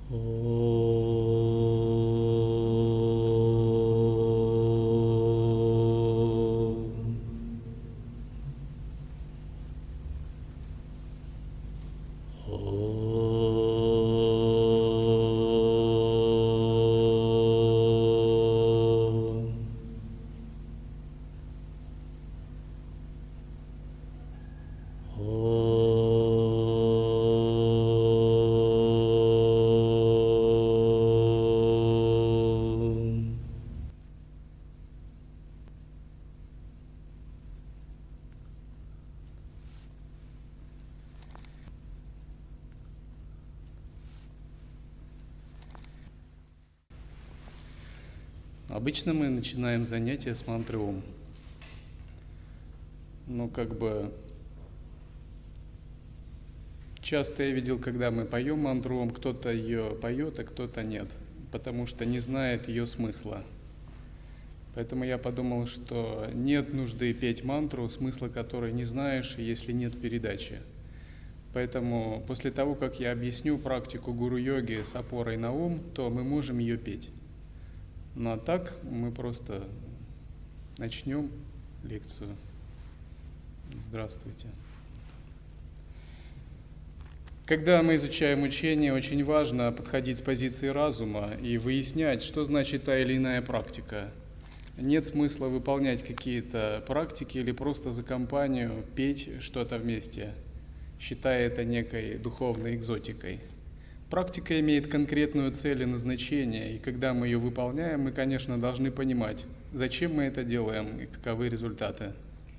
Обычно мы начинаем занятие с мантры Ом. Но часто я видел, когда мы поем мантру Ом, кто-то ее поет, а кто-то нет, потому что не знает ее смысла. Поэтому я подумал, что нет нужды петь мантру, смысла которой не знаешь, если нет передачи. Поэтому после того, как я объясню практику гуру-йоги с опорой на Ом, то мы можем ее петь. Ну а так мы просто начнем лекцию. Здравствуйте. Когда мы изучаем учение, очень важно подходить с позиции разума и выяснять, что значит та или иная практика. Нет смысла выполнять какие-то практики или просто за компанию петь что-то вместе, считая это некой духовной экзотикой. Практика имеет конкретную цель и назначение, и когда мы ее выполняем, мы, конечно, должны понимать, зачем мы это делаем и каковы результаты.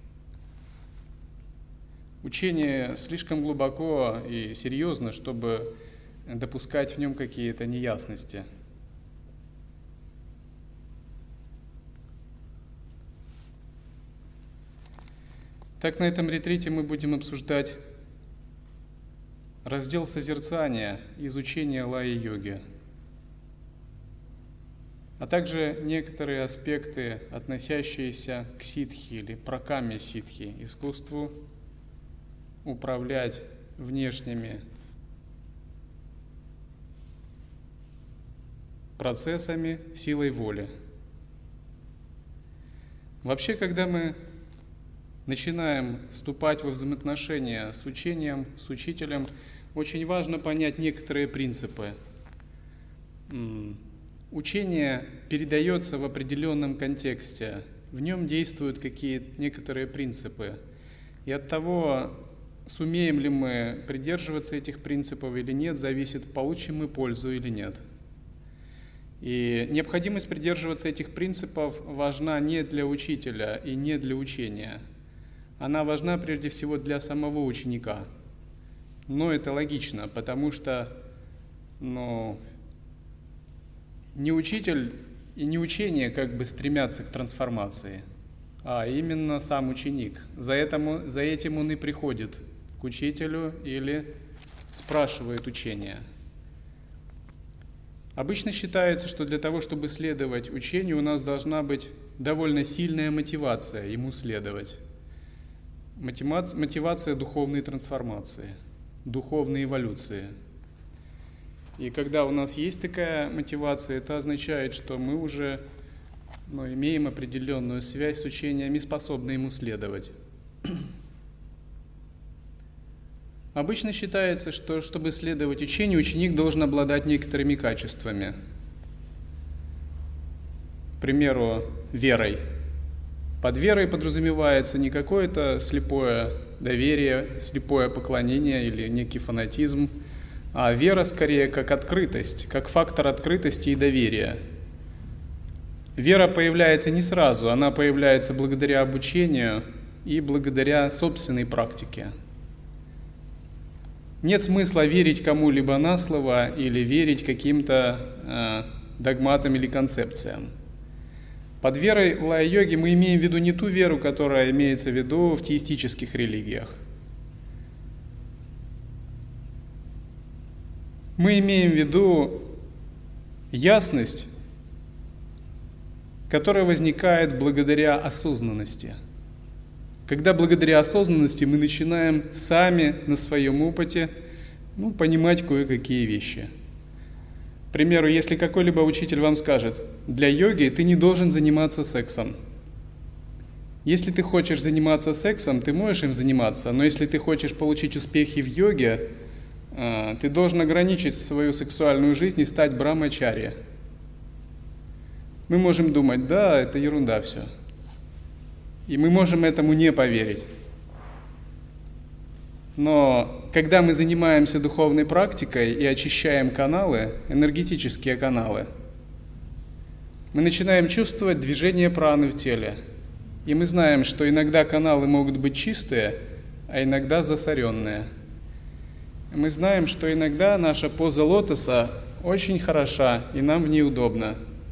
Учение слишком глубоко и серьезно, чтобы допускать в нем какие-то неясности. Так, на этом ретрите мы будем обсуждать раздел созерцания, изучения лая-йоги, а также некоторые аспекты, относящиеся к ситхи или пракамья ситхи, искусству управлять внешними процессами силой воли. Вообще, когда мы начинаем вступать во взаимоотношения с учением, с учителем, очень важно понять некоторые принципы. Учение передается в определенном контексте, в нем действуют некоторые принципы. И от того, сумеем ли мы придерживаться этих принципов или нет, зависит, получим мы пользу или нет. И необходимость придерживаться этих принципов важна не для учителя и не для учения. Она важна прежде всего для самого ученика. Но это логично, потому что не учитель и не учение стремятся к трансформации, а именно сам ученик. За этим он и приходит к учителю или спрашивает учение. Обычно считается, что для того, чтобы следовать учению, у нас должна быть довольно сильная мотивация ему следовать. Мотивация духовной трансформации, духовной эволюции. И когда у нас есть такая мотивация, это означает, что мы уже имеем определенную связь с учением и способны ему следовать. Обычно считается, что чтобы следовать учению, ученик должен обладать некоторыми качествами. К примеру, верой. Под верой подразумевается не какое-то слепое доверие, слепое поклонение или некий фанатизм, а вера скорее как открытость, как фактор открытости и доверия. Вера появляется не сразу, она появляется благодаря обучению и благодаря собственной практике. Нет смысла верить кому-либо на слово или верить каким-то догматам или концепциям. Под верой в лая-йоге мы имеем в виду не ту веру, которая имеется в виду в теистических религиях. Мы имеем в виду ясность, которая возникает благодаря осознанности. Когда благодаря осознанности мы начинаем сами на своем опыте понимать кое-какие вещи. примеру, если какой-либо учитель вам скажет, для йоги ты не должен заниматься сексом. Если ты хочешь заниматься сексом, ты можешь им заниматься, но если ты хочешь получить успехи в йоге, ты должен ограничить свою сексуальную жизнь и стать брамачарья. Мы можем думать, да, это ерунда все. И мы можем этому не поверить. Но когда мы занимаемся духовной практикой и очищаем каналы, энергетические каналы, мы начинаем чувствовать движение праны в теле. И мы знаем, что иногда каналы могут быть чистые, а иногда засоренные. Мы знаем, что иногда наша поза лотоса очень хороша, и нам в ней удобно.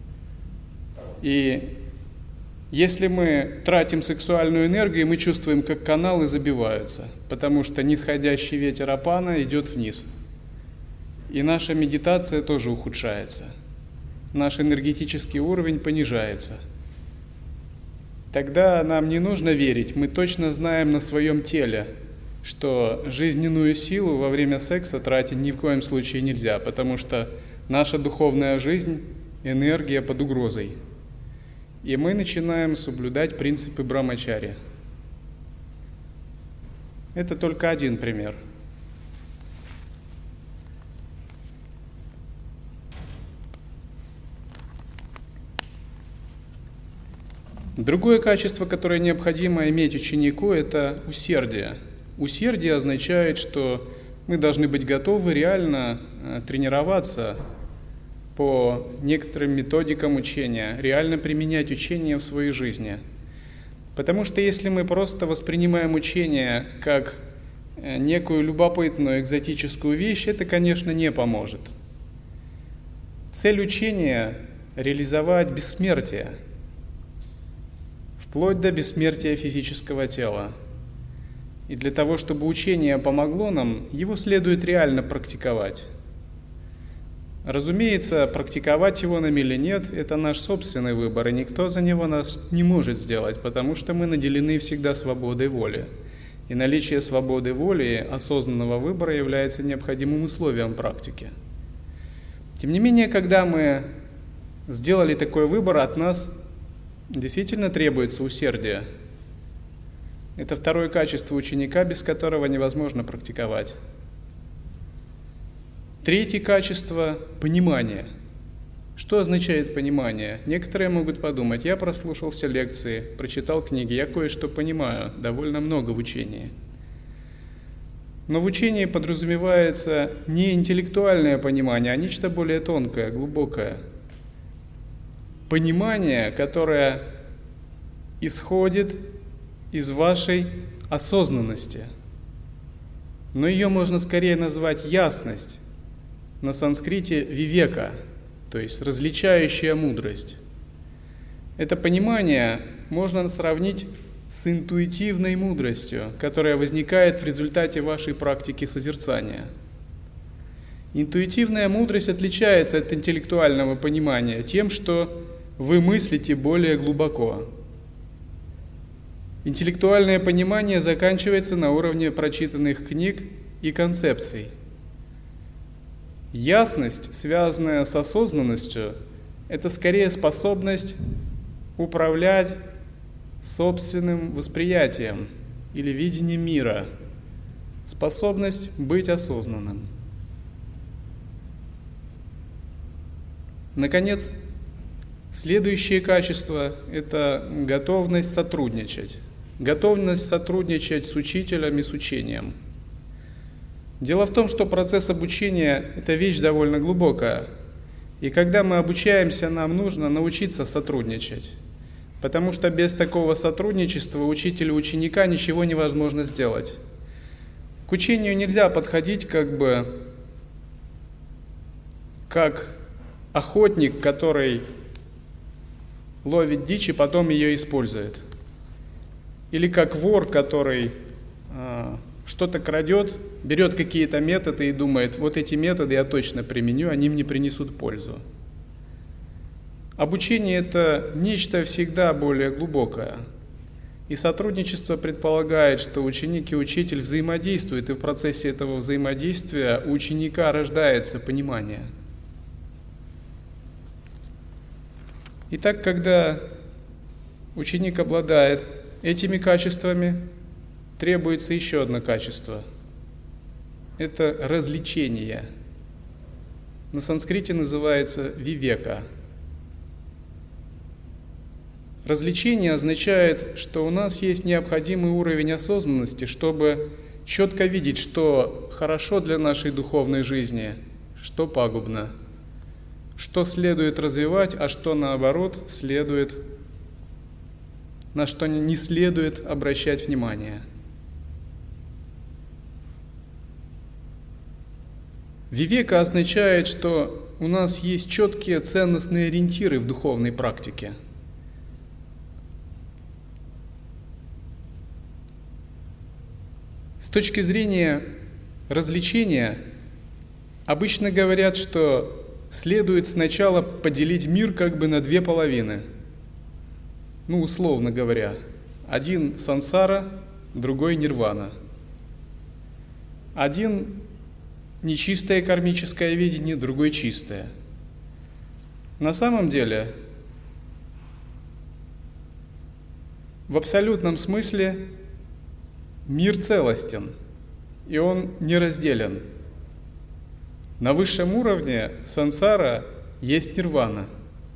И если мы тратим сексуальную энергию, мы чувствуем, как каналы забиваются, потому что нисходящий ветер апана идет вниз. И наша медитация тоже ухудшается. Наш энергетический уровень понижается. Тогда нам не нужно верить, мы точно знаем на своем теле, что жизненную силу во время секса тратить ни в коем случае нельзя, потому что наша духовная жизнь, энергия под угрозой. И мы начинаем соблюдать принципы брамачарьи. Это только один пример. Другое качество, которое необходимо иметь ученику, это усердие. Усердие означает, что мы должны быть готовы реально тренироваться по некоторым методикам учения, реально применять учение в своей жизни. Потому что если мы просто воспринимаем учение как некую любопытную экзотическую вещь, это, конечно, не поможет. Цель учения – реализовать бессмертие, вплоть до бессмертия физического тела. И для того, чтобы учение помогло нам, его следует реально практиковать. Разумеется, практиковать его нам или нет – это наш собственный выбор, и никто за него нас не может сделать, потому что мы наделены всегда свободой воли. И наличие свободы воли, осознанного выбора является необходимым условием практики. Тем не менее, когда мы сделали такой выбор, от нас действительно требуется усердие. Это второе качество ученика, без которого невозможно практиковать. Третье качество – понимание. Что означает понимание? Некоторые могут подумать, я прослушал все лекции, прочитал книги, я кое-что понимаю, довольно много в учении. Но в учении подразумевается не интеллектуальное понимание, а нечто более тонкое, глубокое. Понимание, которое исходит из вашей осознанности. Но ее можно скорее назвать ясность. На санскрите вивека, то есть различающая мудрость. Это понимание можно сравнить с интуитивной мудростью, которая возникает в результате вашей практики созерцания. Интуитивная мудрость отличается от интеллектуального понимания тем, что вы мыслите более глубоко. Интеллектуальное понимание заканчивается на уровне прочитанных книг и концепций. Ясность, связанная с осознанностью, это скорее способность управлять собственным восприятием или видением мира, способность быть осознанным. Наконец, следующее качество – это готовность сотрудничать. Готовность сотрудничать с учителем и с учением. Дело в том, что процесс обучения – это вещь довольно глубокая. И когда мы обучаемся, нам нужно научиться сотрудничать. Потому что без такого сотрудничества учителю и ученика ничего невозможно сделать. К учению нельзя подходить как охотник, который ловит дичь и потом ее использует. Или как вор, который что-то крадет, берет какие-то методы и думает, вот эти методы я точно применю, они мне принесут пользу. Обучение – это нечто всегда более глубокое. И сотрудничество предполагает, что ученик и учитель взаимодействуют, и в процессе этого взаимодействия у ученика рождается понимание. Итак, когда ученик обладает этими качествами, требуется еще одно качество. Это развлечение. На санскрите называется вивека. Развлечение означает, что у нас есть необходимый уровень осознанности, чтобы четко видеть, что хорошо для нашей духовной жизни, что пагубно, что следует развивать, а что наоборот на что не следует обращать внимание. Вивека означает, что у нас есть четкие ценностные ориентиры в духовной практике. С точки зрения развлечения, обычно говорят, что следует сначала поделить мир как бы на две половины. Условно говоря, один сансара, другой нирвана. Один нечистое кармическое видение, другой чистое. На самом деле, в абсолютном смысле мир целостен, и он неразделен. На высшем уровне сансара есть нирвана.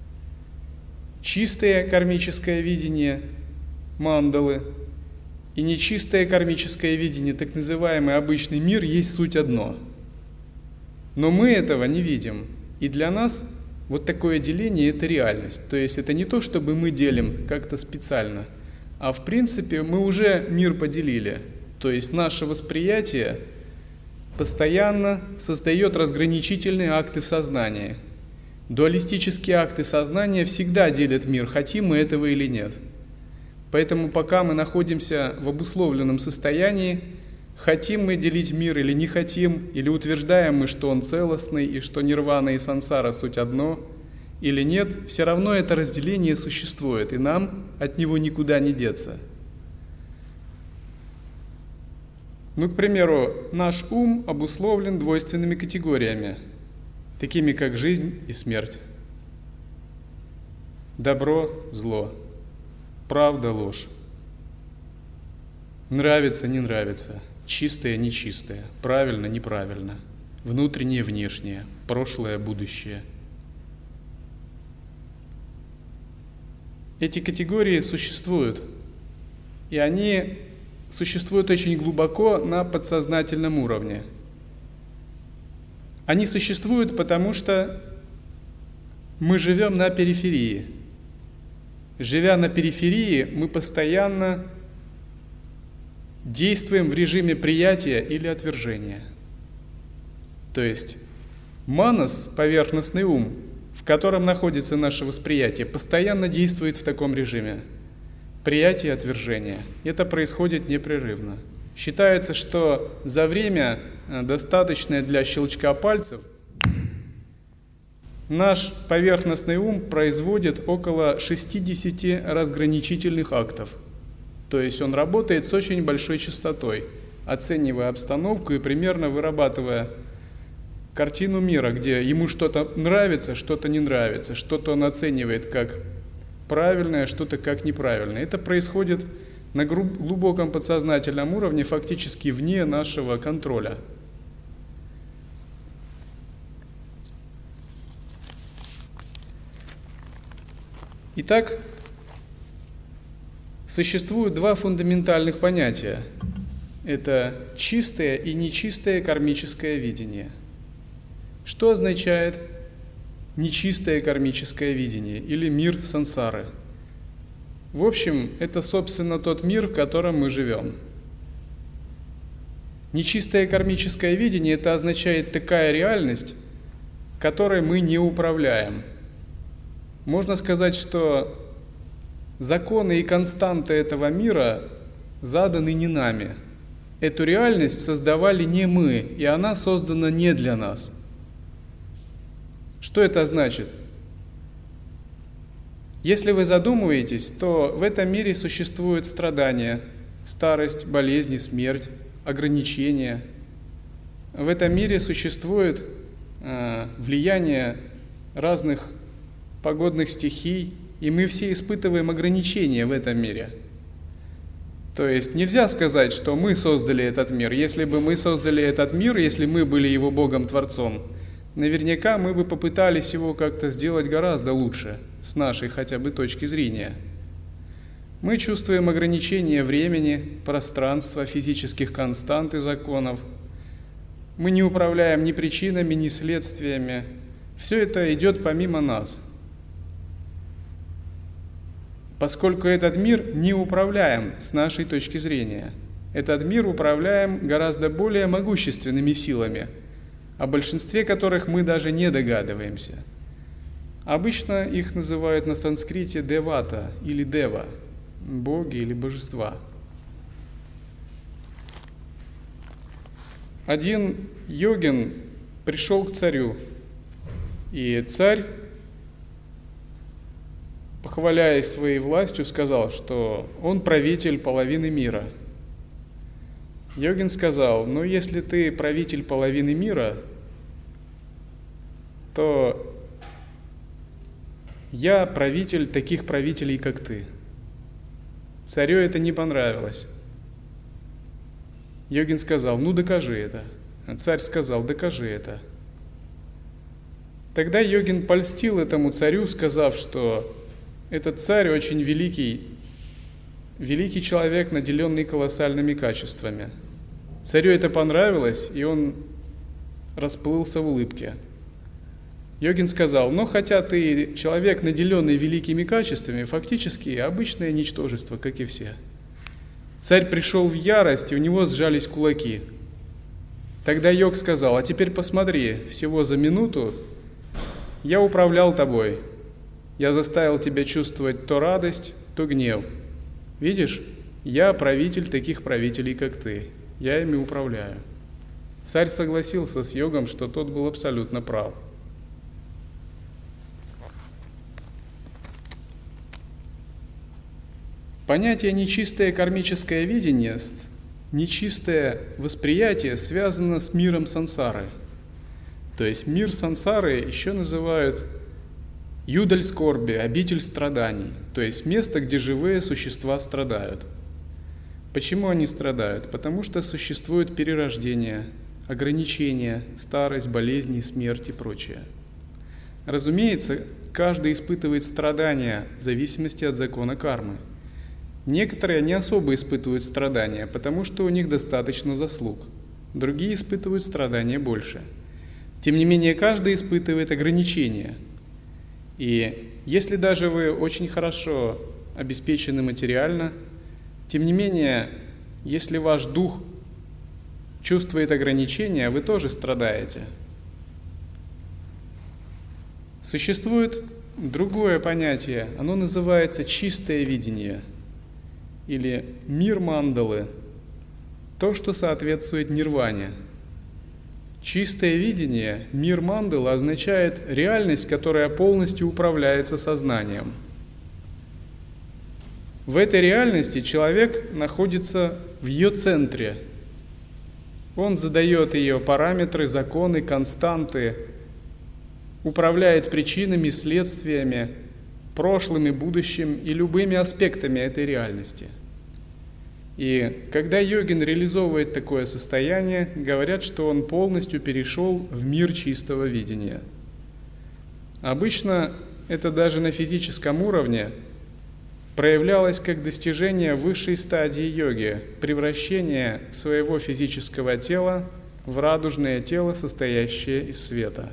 Чистое кармическое видение мандалы и нечистое кармическое видение, так называемый обычный мир, есть суть одно. Но мы этого не видим. И для нас вот такое деление – это реальность. То есть это не то, чтобы мы делим как-то специально, а в принципе мы уже мир поделили. То есть наше восприятие постоянно создает разграничительные акты в сознании. Дуалистические акты сознания всегда делят мир, хотим мы этого или нет. Поэтому пока мы находимся в обусловленном состоянии, хотим мы делить мир или не хотим, или утверждаем мы, что он целостный, и что нирвана и сансара суть одно, или нет, все равно это разделение существует, и нам от него никуда не деться. К примеру, наш ум обусловлен двойственными категориями, такими как жизнь и смерть, добро, зло, правда, ложь, нравится, не нравится, чистое, нечистое, правильно, неправильно, внутреннее, внешнее, прошлое, будущее. Эти категории существуют, и они существуют очень глубоко на подсознательном уровне. Они существуют, потому что мы живем на периферии. Живя на периферии, мы постоянно действуем в режиме приятия или отвержения. То есть манас, поверхностный ум, в котором находится наше восприятие, постоянно действует в таком режиме. Приятие и отвержение. Это происходит непрерывно. Считается, что за время, достаточное для щелчка пальцев, наш поверхностный ум производит около 60 разграничительных актов. То есть он работает с очень большой частотой, оценивая обстановку и примерно вырабатывая картину мира, где ему что-то нравится, что-то не нравится, что-то он оценивает как правильное, что-то как неправильное. Это происходит на глубоком подсознательном уровне, фактически вне нашего контроля. Итак, существуют два фундаментальных понятия. Это чистое и нечистое кармическое видение. Что означает нечистое кармическое видение или мир сансары? В общем, это, собственно, тот мир, в котором мы живем. Нечистое кармическое видение – это означает такая реальность, которой мы не управляем. Можно сказать, что законы и константы этого мира заданы не нами. Эту реальность создавали не мы, и она создана не для нас. Что это значит? Если вы задумываетесь, то в этом мире существуют страдания, старость, болезни, смерть, ограничения. В этом мире существует влияние разных погодных стихий, И мы все испытываем ограничения в этом мире. То есть нельзя сказать, что мы создали этот мир. Если бы мы создали этот мир, если мы были его Богом-творцом, наверняка мы бы попытались его как-то сделать гораздо лучше, с нашей хотя бы точки зрения. Мы чувствуем ограничения времени, пространства, физических констант и законов. Мы не управляем ни причинами, ни следствиями. Все это идет помимо нас. Поскольку этот мир не управляем с нашей точки зрения. Этот мир управляем гораздо более могущественными силами, о большинстве которых мы даже не догадываемся. Обычно их называют на санскрите девата или дева, боги или божества. Один йогин пришел к царю, и царь, похваляясь своей властью, сказал, что он правитель половины мира. Йогин сказал: ну если ты правитель половины мира, то я правитель таких правителей, как ты. Царю это не понравилось. Йогин сказал: ну докажи это. А царь сказал: докажи это. Тогда йогин польстил этому царю, сказав, что этот царь очень великий человек, наделенный колоссальными качествами. Царю это понравилось, и он расплылся в улыбке. Йогин сказал: ну хотя ты человек, наделенный великими качествами, фактически обычное ничтожество, как и все. Царь пришел в ярость, и у него сжались кулаки. Тогда йог сказал: а теперь посмотри, всего за минуту я управлял тобой. Я заставил тебя чувствовать то радость, то гнев. Видишь, я правитель таких правителей, как ты. Я ими управляю. Царь согласился с йогом, что тот был абсолютно прав. Понятие «нечистое кармическое видение», нечистое восприятие связано с миром сансары. То есть мир сансары еще называют юдаль скорби, обитель страданий, то есть место, где живые существа страдают. Почему они страдают? Потому что существует перерождение, ограничения, старость, болезни, смерть и прочее. Разумеется, каждый испытывает страдания в зависимости от закона кармы. Некоторые не особо испытывают страдания, потому что у них достаточно заслуг. Другие испытывают страдания больше. Тем не менее, каждый испытывает ограничения. И если даже вы очень хорошо обеспечены материально, тем не менее, если ваш дух чувствует ограничения, вы тоже страдаете. Существует другое понятие, оно называется чистое видение или мир мандалы, то, что соответствует нирване. Чистое видение, мир мандалы, означает реальность, которая полностью управляется сознанием. В этой реальности человек находится в ее центре. Он задает ее параметры, законы, константы, управляет причинами, следствиями, прошлым и будущим и любыми аспектами этой реальности. И когда йогин реализовывает такое состояние, говорят, что он полностью перешел в мир чистого видения. Обычно это даже на физическом уровне проявлялось как достижение высшей стадии йоги, превращение своего физического тела в радужное тело, состоящее из света.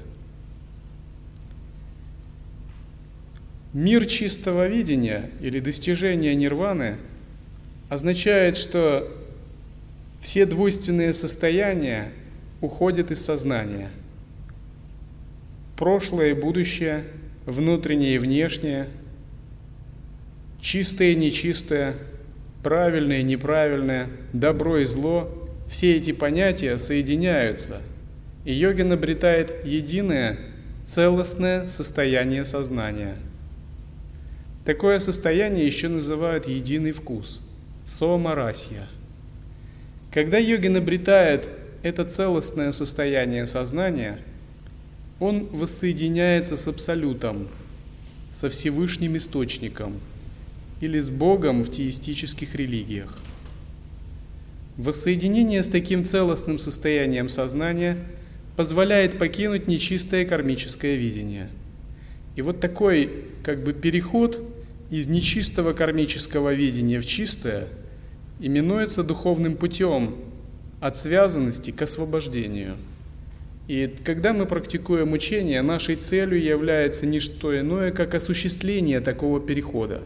Мир чистого видения или достижение нирваны означает, что все двойственные состояния уходят из сознания. Прошлое и будущее, внутреннее и внешнее, чистое и нечистое, правильное и неправильное, добро и зло – все эти понятия соединяются, и йогин обретает единое, целостное состояние сознания. Такое состояние еще называют единый вкус – сома-расья. Когда йогин обретает это целостное состояние сознания, он воссоединяется с Абсолютом, со Всевышним Источником или с Богом в теистических религиях. Воссоединение с таким целостным состоянием сознания позволяет покинуть нечистое кармическое видение. И вот такой переход из нечистого кармического видения в чистое именуется духовным путем от связанности к освобождению. И когда мы практикуем учение, нашей целью является не что иное, как осуществление такого перехода.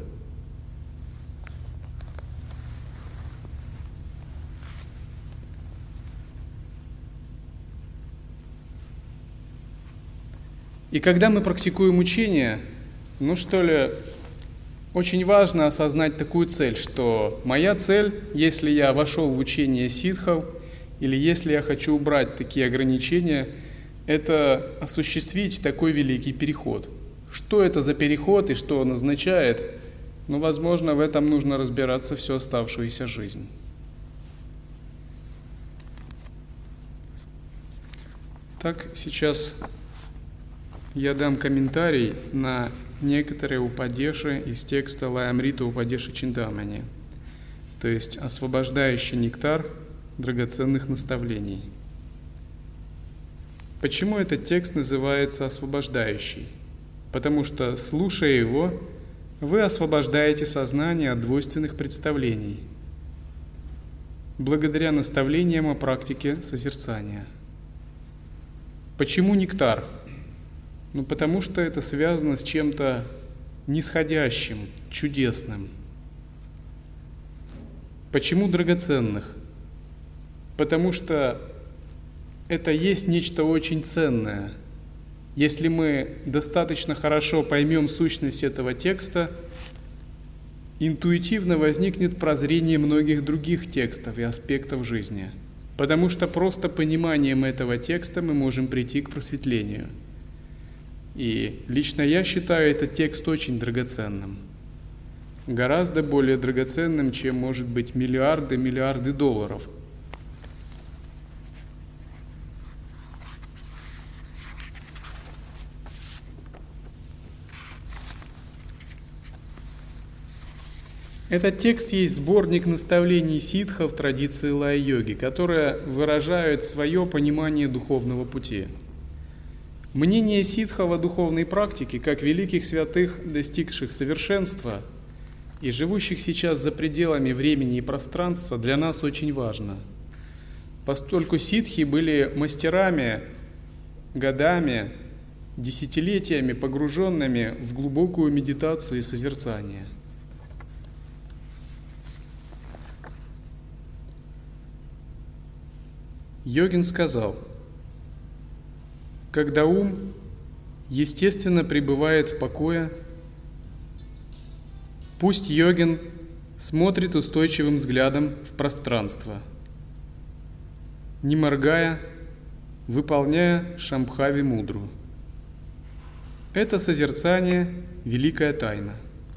И когда мы практикуем учение, очень важно осознать такую цель, что моя цель, если я вошел в учение ситхов, или если я хочу убрать такие ограничения, это осуществить такой великий переход. Что это за переход и что он означает? Возможно, в этом нужно разбираться всю оставшуюся жизнь. Так, сейчас я дам комментарий на некоторые упадеши из текста Лаямрита Упадеши Чинтамани, то есть освобождающий нектар драгоценных наставлений. Почему этот текст называется освобождающий? Потому что, слушая его, вы освобождаете сознание от двойственных представлений, благодаря наставлениям о практике созерцания. Почему нектар? Потому что это связано с чем-то нисходящим, чудесным. Почему драгоценных? Потому что это есть нечто очень ценное. Если мы достаточно хорошо поймем сущность этого текста, интуитивно возникнет прозрение многих других текстов и аспектов жизни. Потому что просто пониманием этого текста мы можем прийти к просветлению. И лично я считаю этот текст очень драгоценным. Гораздо более драгоценным, чем, может быть, миллиарды долларов. Этот текст есть сборник наставлений ситхов традиции лая-йоги, которые выражают свое понимание духовного пути. Мнение ситхов о духовной практике, как великих святых, достигших совершенства и живущих сейчас за пределами времени и пространства, для нас очень важно. Поскольку ситхи были мастерами, годами, десятилетиями погруженными в глубокую медитацию и созерцание. Йогин сказал: когда ум естественно пребывает в покое, пусть йогин смотрит устойчивым взглядом в пространство, не моргая, выполняя Шамбхави мудру. Это созерцание – великая тайна.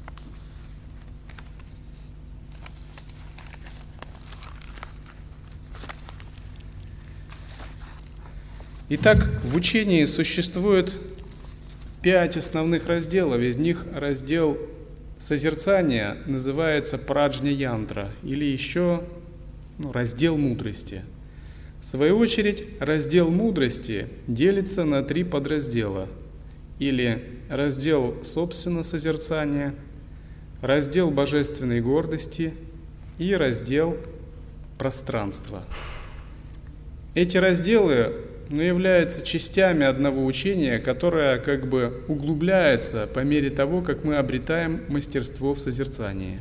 Итак, в учении существует 5 основных разделов. Из них раздел созерцания называется праджня-янтра, или еще раздел мудрости. В свою очередь, раздел мудрости делится на 3 подраздела, или раздел собственно созерцания, раздел божественной гордости и раздел пространства. Эти разделы являются частями одного учения, которое углубляется по мере того, как мы обретаем мастерство в созерцании.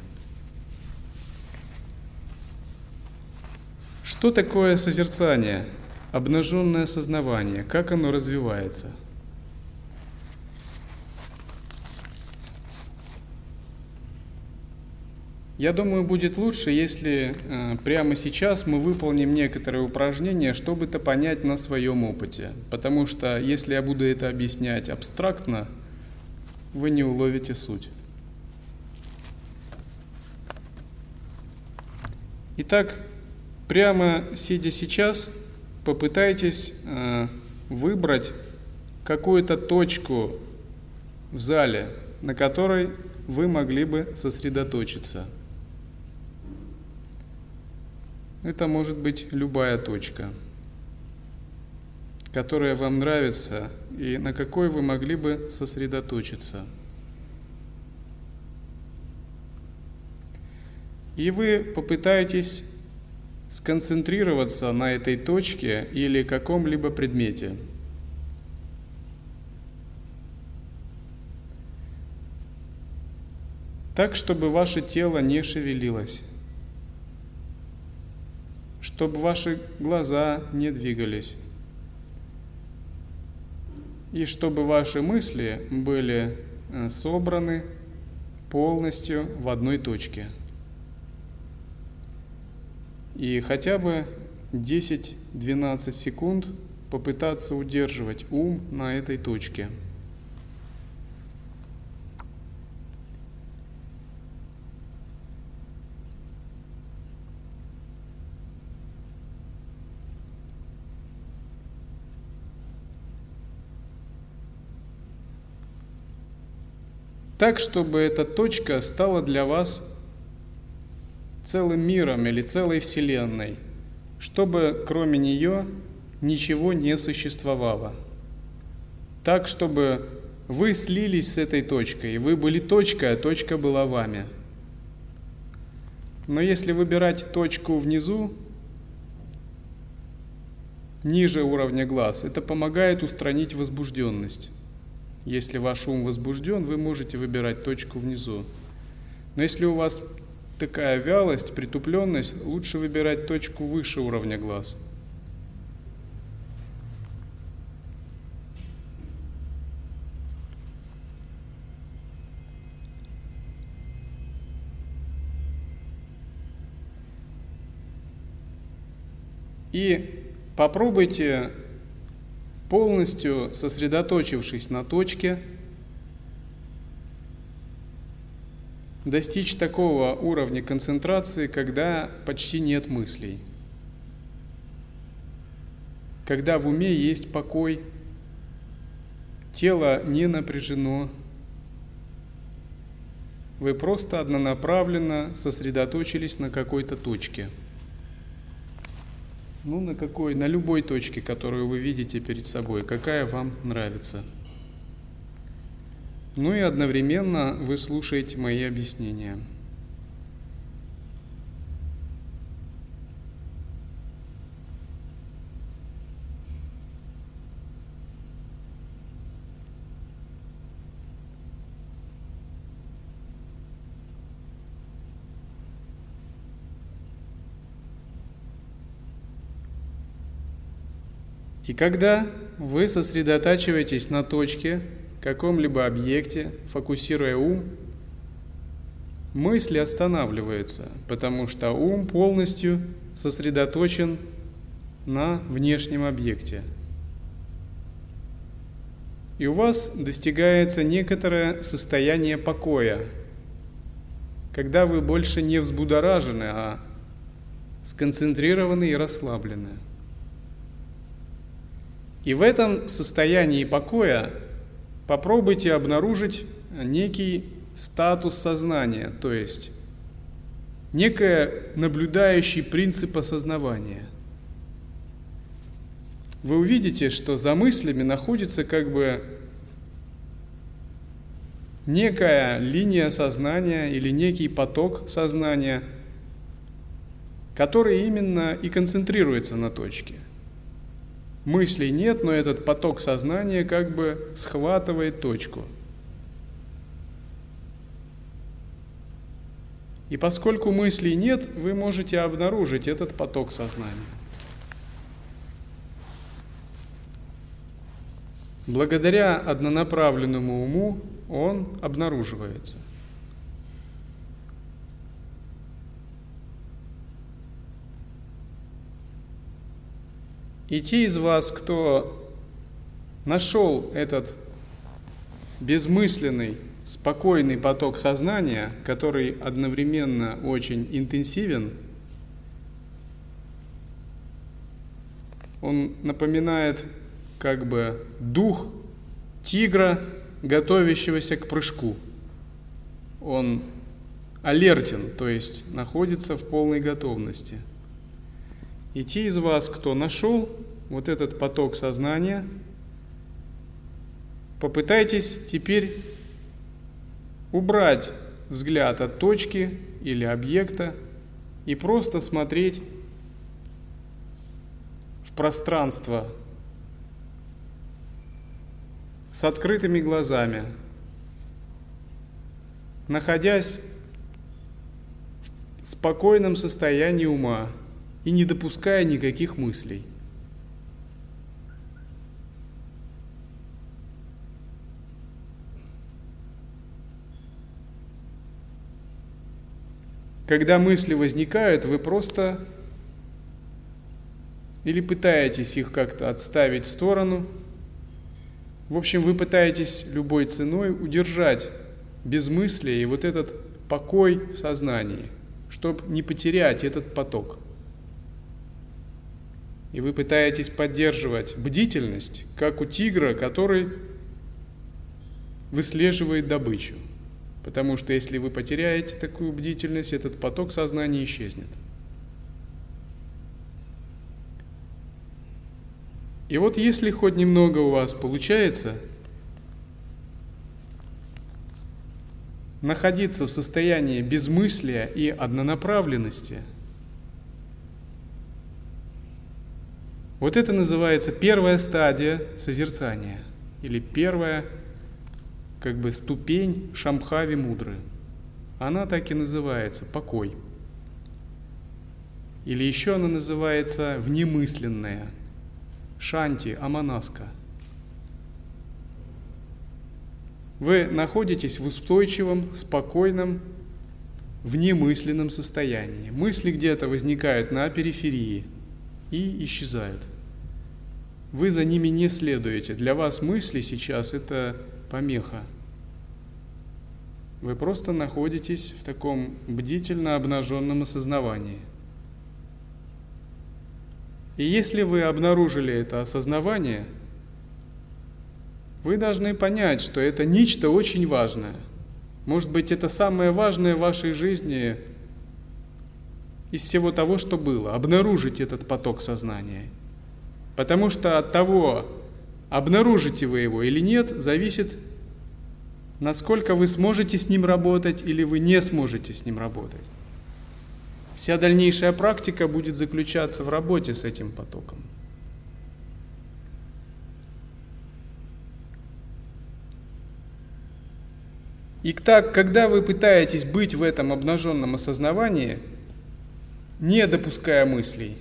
Что такое созерцание? Обнаженное сознавание. Как оно развивается? Я думаю, будет лучше, если прямо сейчас мы выполним некоторые упражнения, чтобы это понять на своем опыте. Потому что если я буду это объяснять абстрактно, вы не уловите суть. Итак, прямо сидя сейчас, попытайтесь выбрать какую-то точку в зале, на которой вы могли бы сосредоточиться. Это может быть любая точка, которая вам нравится и на какой вы могли бы сосредоточиться. И вы попытаетесь сконцентрироваться на этой точке или каком-либо предмете. Так, чтобы ваше тело не шевелилось, чтобы ваши глаза не двигались, и чтобы ваши мысли были собраны полностью в одной точке. И хотя бы 10-12 секунд попытаться удерживать ум на этой точке. Так, чтобы эта точка стала для вас целым миром или целой вселенной, чтобы кроме нее ничего не существовало. Так, чтобы вы слились с этой точкой, и вы были точкой, а точка была вами. Но если выбирать точку внизу, ниже уровня глаз, это помогает устранить возбужденность. Если ваш ум возбужден, вы можете выбирать точку внизу. Но если у вас такая вялость, притупленность, лучше выбирать точку выше уровня глаз. И попробуйте, полностью сосредоточившись на точке, достичь такого уровня концентрации, когда почти нет мыслей, когда в уме есть покой, тело не напряжено, вы просто однонаправленно сосредоточились на какой-то точке. На любой точке, которую вы видите перед собой, какая вам нравится. И одновременно вы слушаете мои объяснения. И когда вы сосредотачиваетесь на точке, каком-либо объекте, фокусируя ум, мысли останавливаются, потому что ум полностью сосредоточен на внешнем объекте. И у вас достигается некоторое состояние покоя, когда вы больше не взбудоражены, а сконцентрированы и расслаблены. И в этом состоянии покоя попробуйте обнаружить некий статус сознания, то есть некое наблюдающий принцип осознавания. Вы увидите, что за мыслями находится некая линия сознания или некий поток сознания, который именно и концентрируется на точке. Мыслей нет, но этот поток сознания схватывает точку. И поскольку мыслей нет, вы можете обнаружить этот поток сознания. Благодаря однонаправленному уму он обнаруживается. И те из вас, кто нашел этот безмысленный, спокойный поток сознания, который одновременно очень интенсивен, он напоминает дух тигра, готовящегося к прыжку. он алертен, то есть находится в полной готовности. И те из вас, кто нашел вот этот поток сознания, попытайтесь теперь убрать взгляд от точки или объекта и просто смотреть в пространство с открытыми глазами, находясь в спокойном состоянии ума и не допуская никаких мыслей. Когда мысли возникают, вы просто или пытаетесь их как-то отставить в сторону. В общем, вы пытаетесь любой ценой удержать безмыслие и вот этот покой в сознании, чтобы не потерять этот поток. И вы пытаетесь поддерживать бдительность, как у тигра, который выслеживает добычу. Потому что если вы потеряете такую бдительность, этот поток сознания исчезнет. И вот если хоть немного у вас получается находиться в состоянии безмыслия и однонаправленности, вот это называется первая стадия созерцания, или первая ступень Шамбхави мудры. Она так и называется – покой. Или еще она называется внемысленная – шанти, аманаска. Вы находитесь в устойчивом, спокойном, внемысленном состоянии. Мысли где-то возникают на периферии и исчезают. Вы за ними не следуете. Для вас мысли сейчас – это помеха. Вы просто находитесь в таком бдительно обнаженном осознавании. И если вы обнаружили это осознавание, вы должны понять, что это нечто очень важное. Может быть, это самое важное в вашей жизни из всего того, что было. Обнаружить этот поток сознания. Потому что от того, обнаружите вы его или нет, зависит, насколько вы сможете с ним работать или вы не сможете с ним работать. Вся дальнейшая практика будет заключаться в работе с этим потоком. И так, когда вы пытаетесь быть в этом обнаженном осознавании, не допуская мыслей,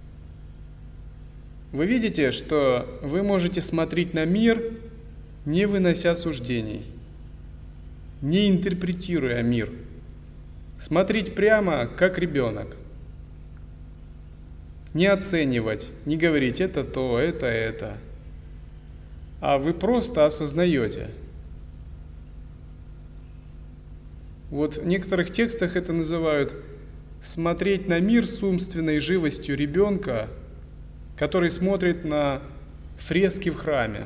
вы видите, что вы можете смотреть на мир, не вынося суждений, не интерпретируя мир. Смотреть прямо, как ребенок. Не оценивать, не говорить «это то, это». А вы просто осознаете. Вот в некоторых текстах это называют смотреть на мир с умственной живостью ребенка, который смотрит на фрески в храме.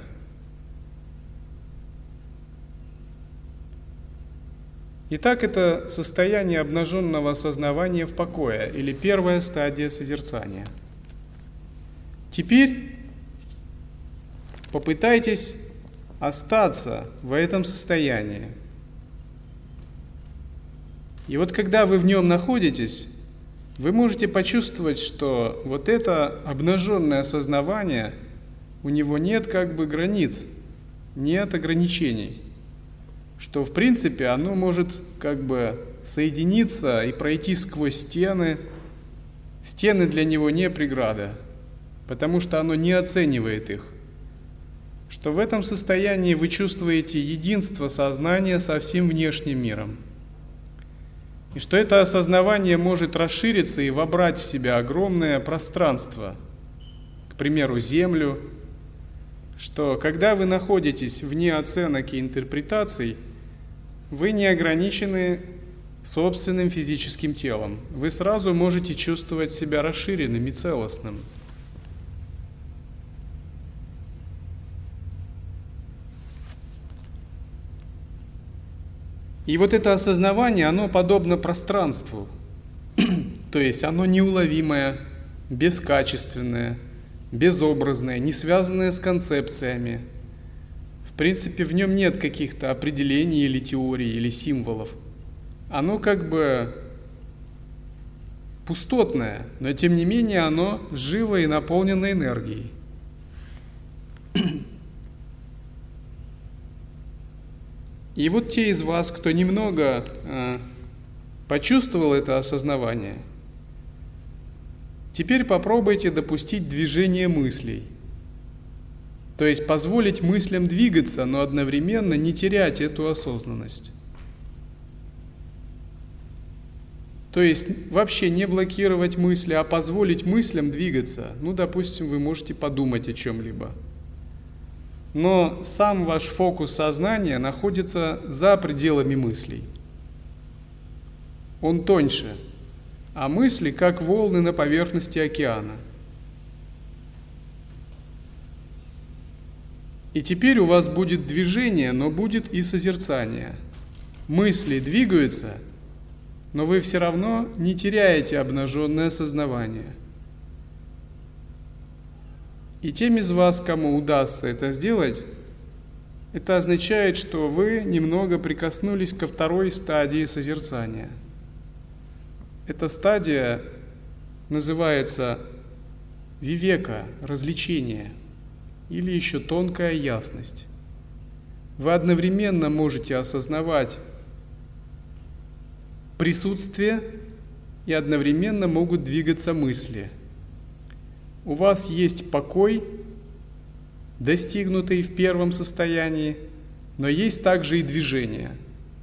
Итак, это состояние обнаженного осознавания в покое, или первая стадия созерцания. Теперь попытайтесь остаться в этом состоянии. И вот когда вы в нем находитесь, вы можете почувствовать, что вот это обнаженное осознавание, у него нет границ, нет ограничений. Что в принципе оно может соединиться и пройти сквозь стены. Стены для него не преграда, потому что оно не оценивает их. Что в этом состоянии вы чувствуете единство сознания со всем внешним миром. И что это осознавание может расшириться и вобрать в себя огромное пространство, к примеру, Землю, что когда вы находитесь вне оценок и интерпретаций, вы не ограничены собственным физическим телом. Вы сразу можете чувствовать себя расширенным и целостным. И вот это осознавание, оно подобно пространству, то есть оно неуловимое, бескачественное, безобразное, не связанное с концепциями. В принципе, в нем нет каких-то определений или теорий, или символов. Оно как бы пустотное, но тем не менее оно живо и наполнено энергией. И вот те из вас, кто немного почувствовал это осознавание, теперь попробуйте допустить движение мыслей. То есть позволить мыслям двигаться, но одновременно не терять эту осознанность. То есть вообще не блокировать мысли, а позволить мыслям двигаться. Ну, допустим, вы можете подумать о чем-либо. Но сам ваш фокус сознания находится за пределами мыслей. Он тоньше, а мысли как волны на поверхности океана. И теперь у вас будет движение, но будет и созерцание. Мысли двигаются, но вы все равно не теряете обнаженное сознание. И тем из вас, кому удастся это сделать, это означает, что вы немного прикоснулись ко второй стадии созерцания. Эта стадия называется вивека, развлечение, или еще тонкая ясность. Вы одновременно можете осознавать присутствие и одновременно могут двигаться мысли. У вас есть покой, достигнутый в первом состоянии, но есть также и движение.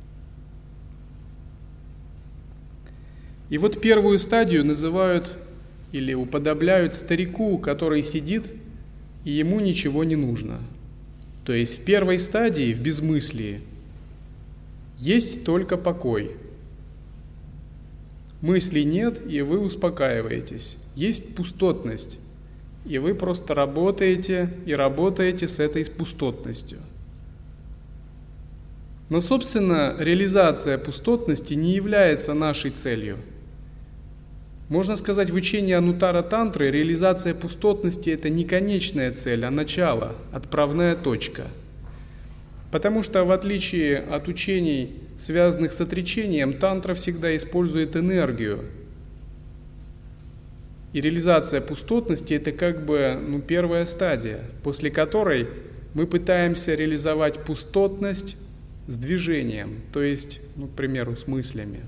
И вот первую стадию называют или уподобляют старику, который сидит, и ему ничего не нужно. То есть в первой стадии, в безмыслии, есть только покой. Мыслей нет, и вы успокаиваетесь. Есть пустотность, и вы просто работаете и работаете с этой пустотностью. Но, собственно, реализация пустотности не является нашей целью. Можно сказать, в учении Ануттара Тантры реализация пустотности – это не конечная цель, а начало, отправная точка. Потому что, в отличие от учений, связанных с отречением, тантра всегда использует энергию. И реализация пустотности – это как бы первая стадия, после которой мы пытаемся реализовать пустотность с движением, то есть, к примеру, с мыслями.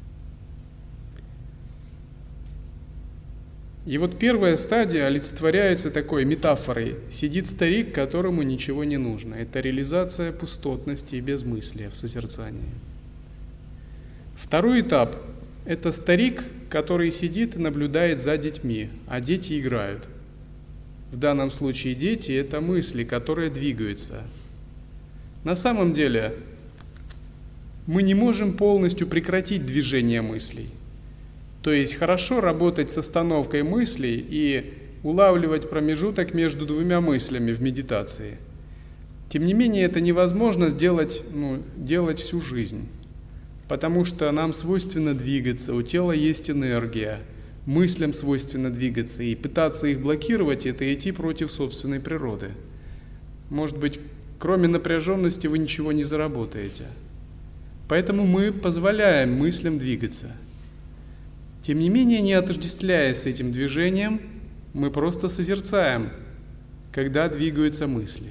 И вот первая стадия олицетворяется такой метафорой. Сидит старик, которому ничего не нужно. Это реализация пустотности и безмыслия в созерцании. Второй этап – это старик, который сидит и наблюдает за детьми, а дети играют. В данном случае дети – это мысли, которые двигаются. На самом деле мы не можем полностью прекратить движение мыслей. То есть хорошо работать с остановкой мыслей и улавливать промежуток между двумя мыслями в медитации. Тем не менее, это невозможно делать всю жизнь, потому что нам свойственно двигаться, у тела есть энергия, мыслям свойственно двигаться, и пытаться их блокировать – это идти против собственной природы. Может быть, кроме напряженности вы ничего не заработаете. Поэтому мы позволяем мыслям двигаться. Тем не менее, не отождествляясь с этим движением, мы просто созерцаем, когда двигаются мысли.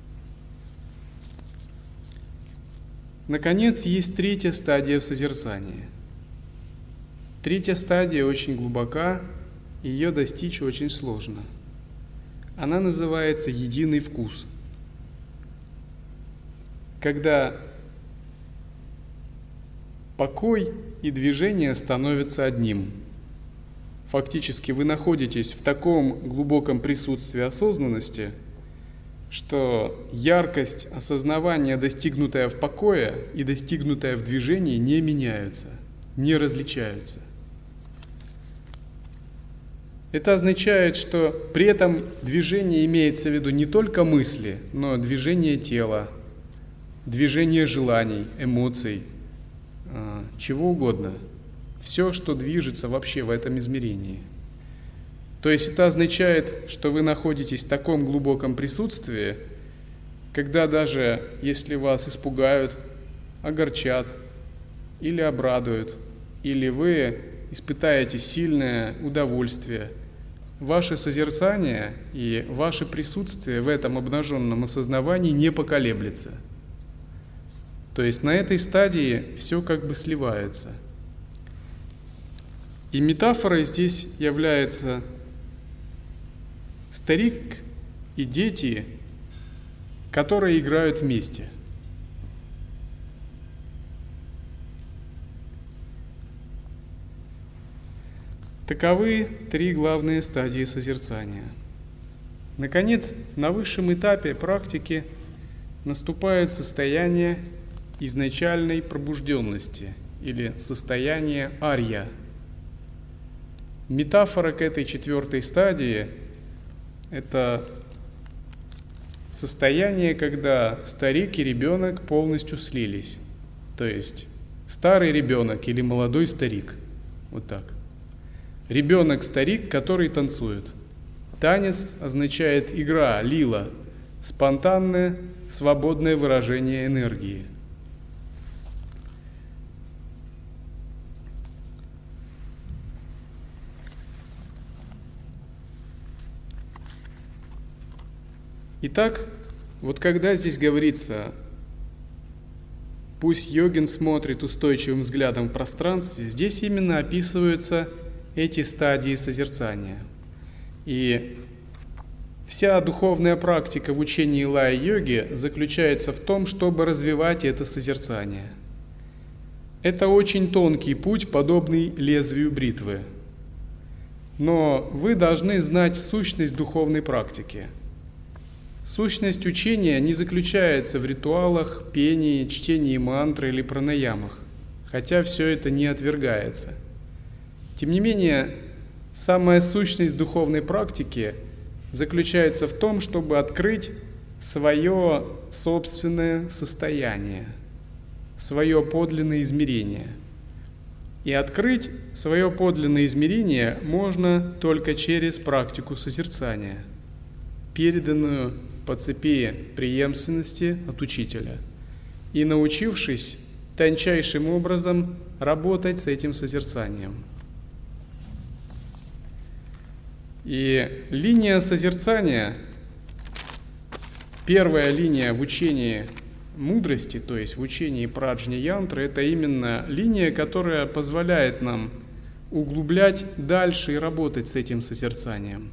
Наконец, есть третья стадия в созерцании. Третья стадия очень глубока, и ее достичь очень сложно. Она называется «единый вкус». Когда покой и движение становятся одним. Фактически вы находитесь в таком глубоком присутствии осознанности, что яркость осознавания, достигнутая в покое и достигнутая в движении, не меняются, не различаются. Это означает, что при этом движение имеется в виду не только мысли, но движение тела, движение желаний, эмоций, чего угодно, все, что движется вообще в этом измерении. То есть это означает, что вы находитесь в таком глубоком присутствии, когда даже если вас испугают, огорчат или обрадуют, или вы испытаете сильное удовольствие, ваше созерцание и ваше присутствие в этом обнаженном осознавании не поколеблется. То есть на этой стадии все как бы сливается. И метафорой здесь является старик и дети, которые играют вместе. Таковы три главные стадии созерцания. Наконец, на высшем этапе практики наступает состояние изначальной пробужденности или состояние арья. Метафора к этой четвертой стадии – это состояние, когда старик и ребенок полностью слились. То есть старый ребенок или молодой старик. Вот так. Ребенок-старик, который танцует. Танец означает игра, лила, спонтанное, свободное выражение энергии. Итак, вот когда здесь говорится, пусть йогин смотрит устойчивым взглядом в пространстве, здесь именно описываются эти стадии созерцания. И вся духовная практика в учении лая-йоги заключается в том, чтобы развивать это созерцание. Это очень тонкий путь, подобный лезвию бритвы. Но вы должны знать сущность духовной практики. Сущность учения не заключается в ритуалах, пении, чтении мантры или пранаямах, хотя все это не отвергается. Тем не менее, самая сущность духовной практики заключается в том, чтобы открыть свое собственное состояние, свое подлинное измерение. И открыть свое подлинное измерение можно только через практику созерцания, переданную по цепи преемственности от учителя, и научившись тончайшим образом работать с этим созерцанием. И линия созерцания, первая линия в учении мудрости, то есть в учении праджня-янтры, это именно линия, которая позволяет нам углублять дальше и работать с этим созерцанием.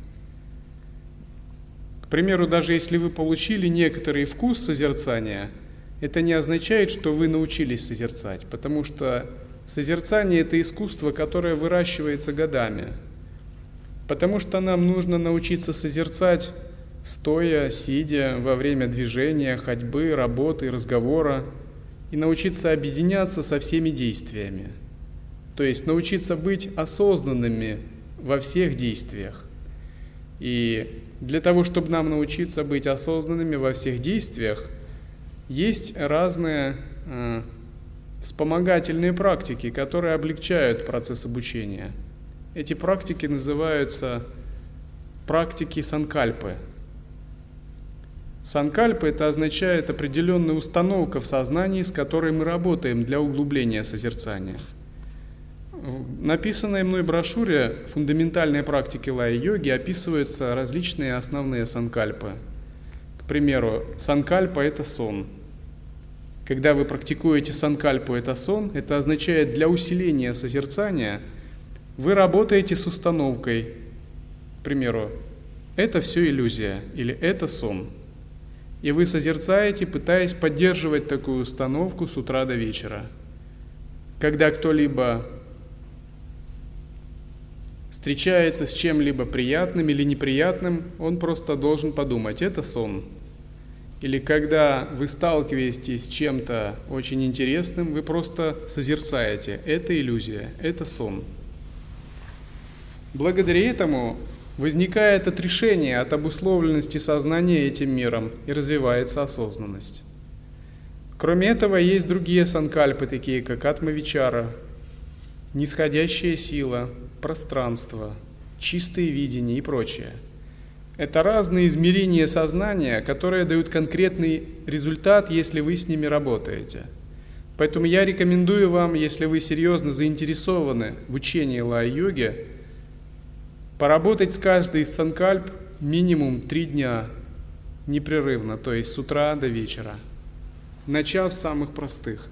К примеру, даже если вы получили некоторый вкус созерцания, это не означает, что вы научились созерцать, потому что созерцание – это искусство, которое выращивается годами. Потому что нам нужно научиться созерцать стоя, сидя, во время движения, ходьбы, работы, разговора, и научиться объединяться со всеми действиями. То есть научиться быть осознанными во всех действиях. И для того, чтобы нам научиться быть осознанными во всех действиях, есть разные вспомогательные практики, которые облегчают процесс обучения. Эти практики называются практики санкальпы. Санкальпа – это означает определенная установка в сознании, с которой мы работаем для углубления созерцания. В написанной мной брошюре «Фундаментальные практики лая-йоги» описываются различные основные санкальпы. К примеру, санкальпа – это сон. Когда вы практикуете санкальпу – это сон, это означает для усиления созерцания вы работаете с установкой. К примеру, это все иллюзия или это сон. И вы созерцаете, пытаясь поддерживать такую установку с утра до вечера. Когда кто-либо встречается с чем-либо приятным или неприятным, он просто должен подумать: это сон. Или когда вы сталкиваетесь с чем-то очень интересным, вы просто созерцаете: это иллюзия, это сон. Благодаря этому возникает отрешение от обусловленности сознания этим миром и развивается осознанность. Кроме этого, есть другие санкальпы, такие как атма-вичара, нисходящая сила, пространство, чистое видение и прочее. Это разные измерения сознания, которые дают конкретный результат, если вы с ними работаете. Поэтому я рекомендую вам, если вы серьезно заинтересованы в учении лая-йоги, поработать с каждой из санкальп минимум 3 дня непрерывно, то есть с утра до вечера, начав с самых простых.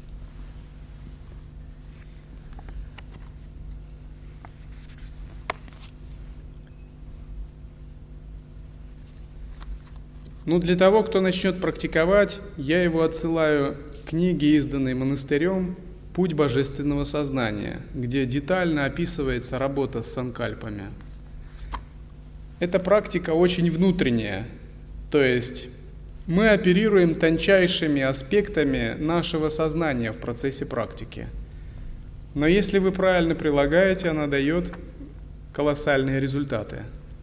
Ну, для того, кто начнет практиковать, я его отсылаю к книге, изданной монастырем «Путь божественного сознания», где детально описывается работа с санкальпами. Эта практика очень внутренняя, то есть мы оперируем тончайшими аспектами нашего сознания в процессе практики. Но если вы правильно прилагаете, она дает колоссальные результаты.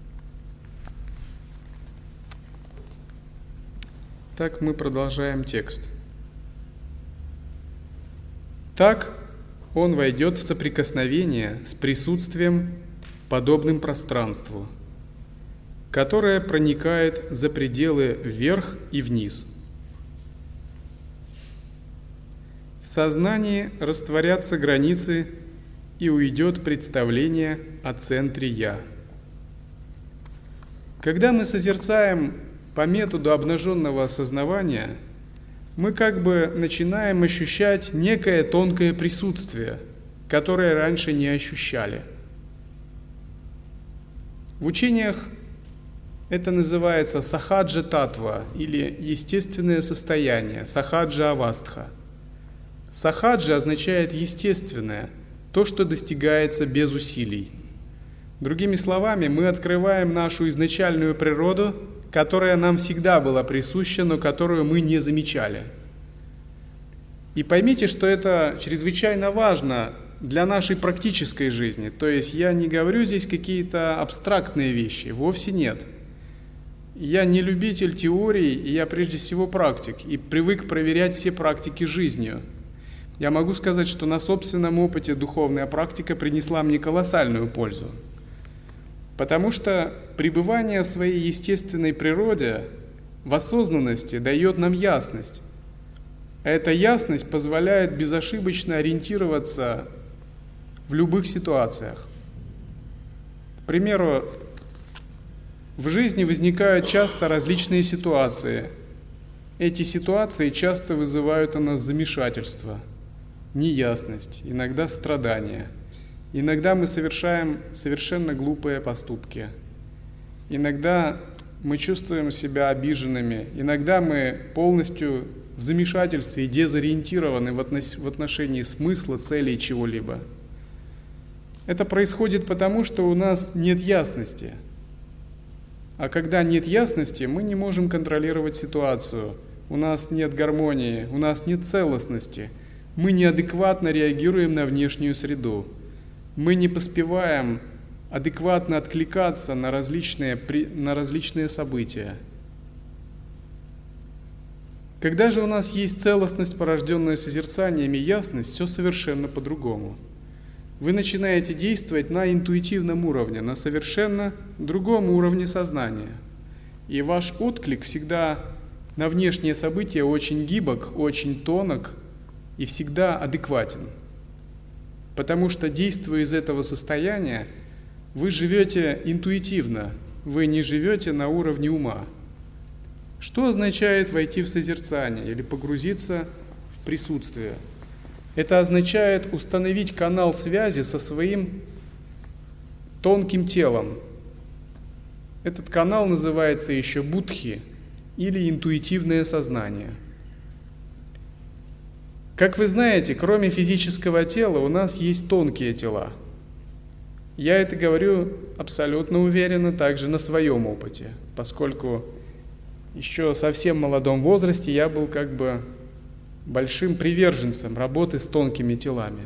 Так мы продолжаем текст. Так он войдет в соприкосновение с присутствием, подобным пространству, которое проникает за пределы вверх и вниз. В сознании растворятся границы и уйдет представление о центре «Я». Когда мы созерцаем по методу обнаженного осознавания, мы как бы начинаем ощущать некое тонкое присутствие, которое раньше не ощущали. В учениях это называется сахаджа-татва или естественное состояние, сахаджа-авастха. Сахаджа означает естественное, то, что достигается без усилий. Другими словами, мы открываем нашу изначальную природу, которая нам всегда была присуща, но которую мы не замечали. И поймите, что это чрезвычайно важно для нашей практической жизни. То есть я не говорю здесь какие-то абстрактные вещи, вовсе нет. Я не любитель теорий, и я прежде всего практик, и привык проверять все практики жизнью. Я могу сказать, что на собственном опыте духовная практика принесла мне колоссальную пользу. Потому что пребывание в своей естественной природе, в осознанности, дает нам ясность. Эта ясность позволяет безошибочно ориентироваться в любых ситуациях. К примеру, в жизни возникают часто различные ситуации. Эти ситуации часто вызывают у нас замешательство, неясность, иногда страдания. Иногда мы совершаем совершенно глупые поступки. Иногда мы чувствуем себя обиженными. Иногда мы полностью в замешательстве и дезориентированы в отношении смысла, целей чего-либо. Это происходит потому, что у нас нет ясности. А когда нет ясности, мы не можем контролировать ситуацию. У нас нет гармонии, у нас нет целостности. Мы неадекватно реагируем на внешнюю среду. Мы не поспеваем адекватно откликаться на различные события. Когда же у нас есть целостность, порожденная созерцаниями, ясность, все совершенно по-другому. Вы начинаете действовать на интуитивном уровне, на совершенно другом уровне сознания. И ваш отклик всегда на внешние события очень гибок, очень тонок и всегда адекватен. Потому что, действуя из этого состояния, вы живете интуитивно, вы не живете на уровне ума. Что означает войти в созерцание или погрузиться в присутствие? Это означает установить канал связи со своим тонким телом. Этот канал называется еще будхи или интуитивное сознание. Как вы знаете, кроме физического тела у нас есть тонкие тела. Я это говорю абсолютно уверенно также на своем опыте, поскольку еще в совсем молодом возрасте я был как бы большим приверженцем работы с тонкими телами,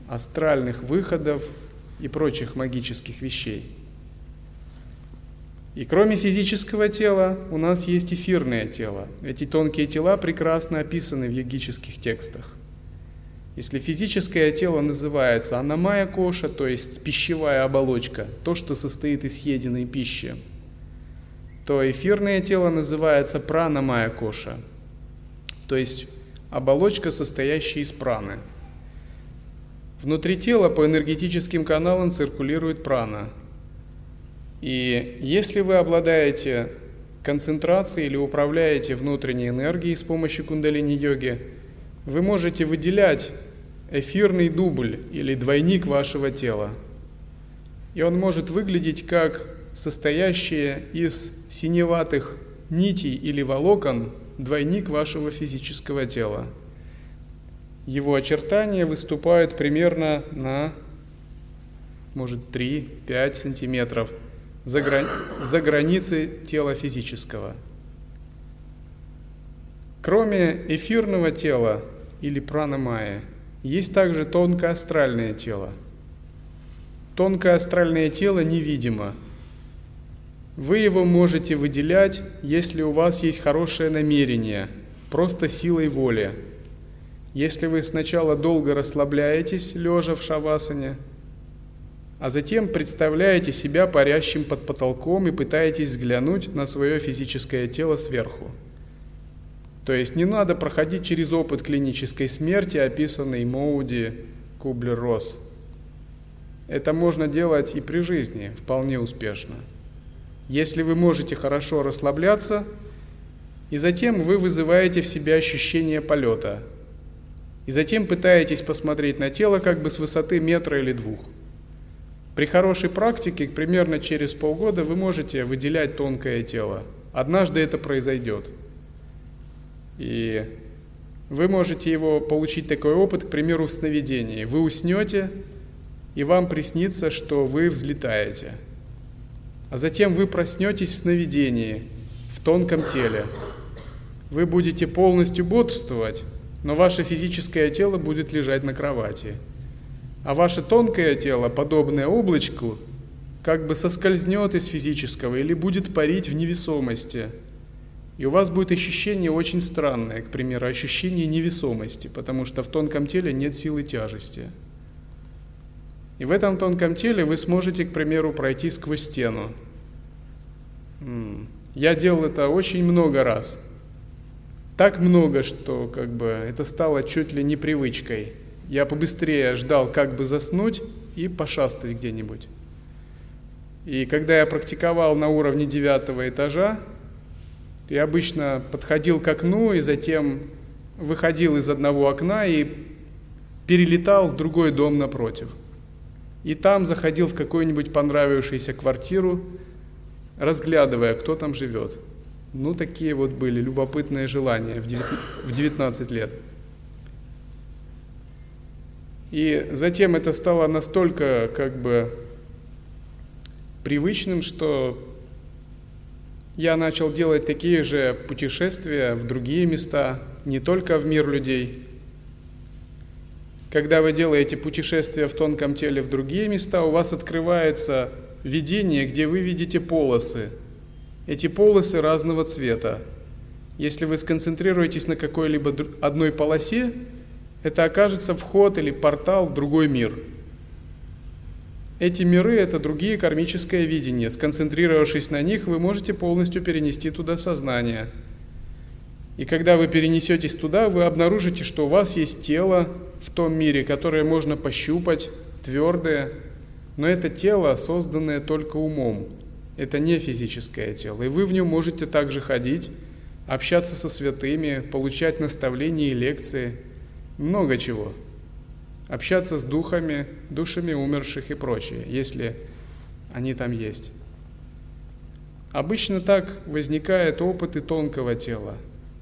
астральных выходов и прочих магических вещей. И кроме физического тела у нас есть эфирное тело. Эти тонкие тела прекрасно описаны в йогических текстах. Если физическое тело называется анамая коша, то есть пищевая оболочка, то, что состоит из съеденной пищи, то эфирное тело называется пранамая коша, то есть оболочка, состоящая из праны. Внутри тела по энергетическим каналам циркулирует прана. И если вы обладаете концентрацией или управляете внутренней энергией с помощью кундалини-йоги, вы можете выделять эфирный дубль или двойник вашего тела. И он может выглядеть как состоящий из синеватых нитей или волокон двойник вашего физического тела. Его очертания выступают примерно на, может, 3-5 сантиметров за границей тела физического. Кроме эфирного тела или пранамайи, есть также тонкоастральное тело. Тонкое астральное тело невидимо. Вы его можете выделять, если у вас есть хорошее намерение, просто силой воли. Если вы сначала долго расслабляетесь, лежа в шавасане, а затем представляете себя парящим под потолком и пытаетесь взглянуть на свое физическое тело сверху. То есть не надо проходить через опыт клинической смерти, описанный Моуди Кублер-Росс. Это можно делать и при жизни вполне успешно. Если вы можете хорошо расслабляться, и затем вы вызываете в себе ощущение полета, и затем пытаетесь посмотреть на тело как бы с высоты метра или 2. При хорошей практике, примерно через полгода, вы можете выделять тонкое тело. Однажды это произойдет. И вы можете получить такой опыт, к примеру, в сновидении. Вы уснете, и вам приснится, что вы взлетаете. А затем вы проснетесь в сновидении, в тонком теле. Вы будете полностью бодрствовать, но ваше физическое тело будет лежать на кровати. А ваше тонкое тело, подобное облачку, как бы соскользнет из физического или будет парить в невесомости. И у вас будет ощущение очень странное, к примеру, ощущение невесомости, потому что в тонком теле нет силы тяжести. И в этом тонком теле вы сможете, к примеру, пройти сквозь стену. Я делал это очень много раз. Так много, что как бы это стало чуть ли не привычкой. Я побыстрее ждал, как бы заснуть и пошастать где-нибудь. И когда я практиковал на уровне 9 этажа, я обычно подходил к окну и затем выходил из одного окна и перелетал в другой дом напротив. И там заходил в какую-нибудь понравившуюся квартиру, разглядывая, кто там живет. Ну, такие вот были любопытные желания в 19 лет. И затем это стало настолько как бы привычным, что я начал делать такие же путешествия в другие места, не только в мир людей. Когда вы делаете путешествия в тонком теле в другие места, у вас открывается видение, где вы видите полосы. Эти полосы разного цвета. Если вы сконцентрируетесь на какой-либо одной полосе, это окажется вход или портал в другой мир. Эти миры – это другие кармическое видение. Сконцентрировавшись на них, вы можете полностью перенести туда сознание. И когда вы перенесетесь туда, вы обнаружите, что у вас есть тело в том мире, которое можно пощупать, твердое, но это тело, созданное только умом. Это не физическое тело. И вы в нем можете также ходить, общаться со святыми, получать наставления и лекции, много чего. Общаться с душами умерших и прочее, если они там есть. Обычно так возникают опыты тонкого тела.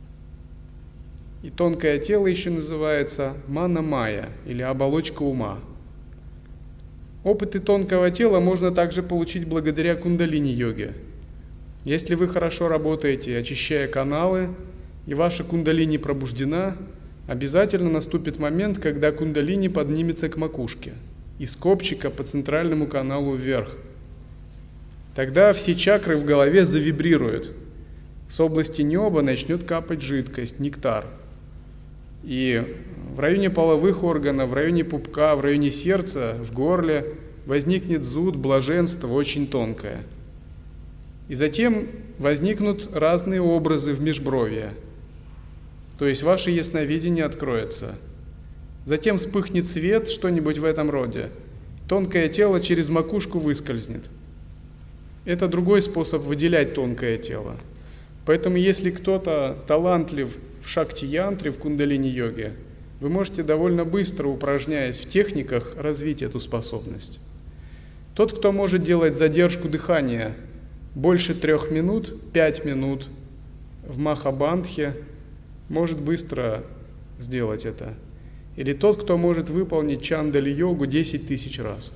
И тонкое тело еще называется мана-майя, или оболочка ума. Опыты тонкого тела можно также получить благодаря кундалини-йоге. Если вы хорошо работаете, очищая каналы, и ваша кундалини пробуждена, обязательно наступит момент, когда кундалини поднимется к макушке, из копчика по центральному каналу вверх. тогда все чакры в голове завибрируют. С области неба начнет капать жидкость, нектар. И в районе половых органов, в районе пупка, в районе сердца, в горле возникнет зуд, блаженство очень тонкое. И затем возникнут разные образы в межбровье. То есть ваше ясновидение откроется. Затем вспыхнет свет, что-нибудь в этом роде. Тонкое тело через макушку выскользнет. Это другой способ выделять тонкое тело. Поэтому если кто-то талантлив в шакти-янтре, в кундалини-йоге, вы можете довольно быстро, упражняясь в техниках, развить эту способность. Тот, кто может делать задержку дыхания больше 3 минут, 5 минут в махабандхе, может быстро сделать это. Или тот, кто может выполнить чандали-йогу 10 тысяч раз.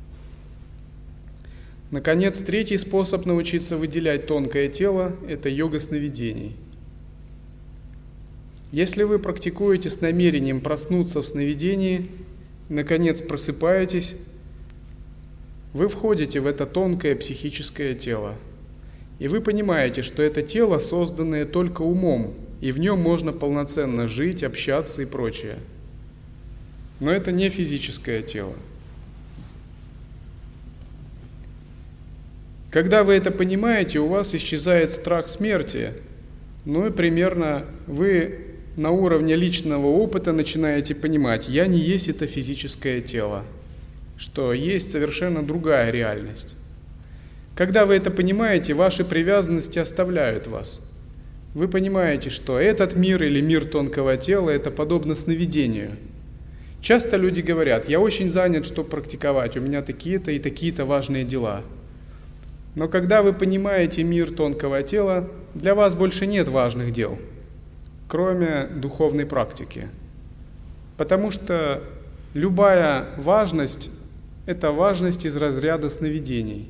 Наконец, третий способ научиться выделять тонкое тело – это йога сновидений. Если вы практикуете с намерением проснуться в сновидении, наконец просыпаетесь, вы входите в это тонкое психическое тело. И вы понимаете, что это тело, созданное только умом, и в нем можно полноценно жить, общаться и прочее. Но это не физическое тело. Когда вы это понимаете, у вас исчезает страх смерти, ну и примерно вы на уровне личного опыта начинаете понимать, я не есть это физическое тело, что есть совершенно другая реальность. Когда вы это понимаете, ваши привязанности оставляют вас. Вы понимаете, что этот мир или мир тонкого тела – это подобно сновидению. Часто люди говорят, я очень занят, чтобы практиковать, у меня такие-то и такие-то важные дела. Но когда вы понимаете мир тонкого тела, для вас больше нет важных дел, кроме духовной практики. Потому что любая важность – это важность из разряда сновидений.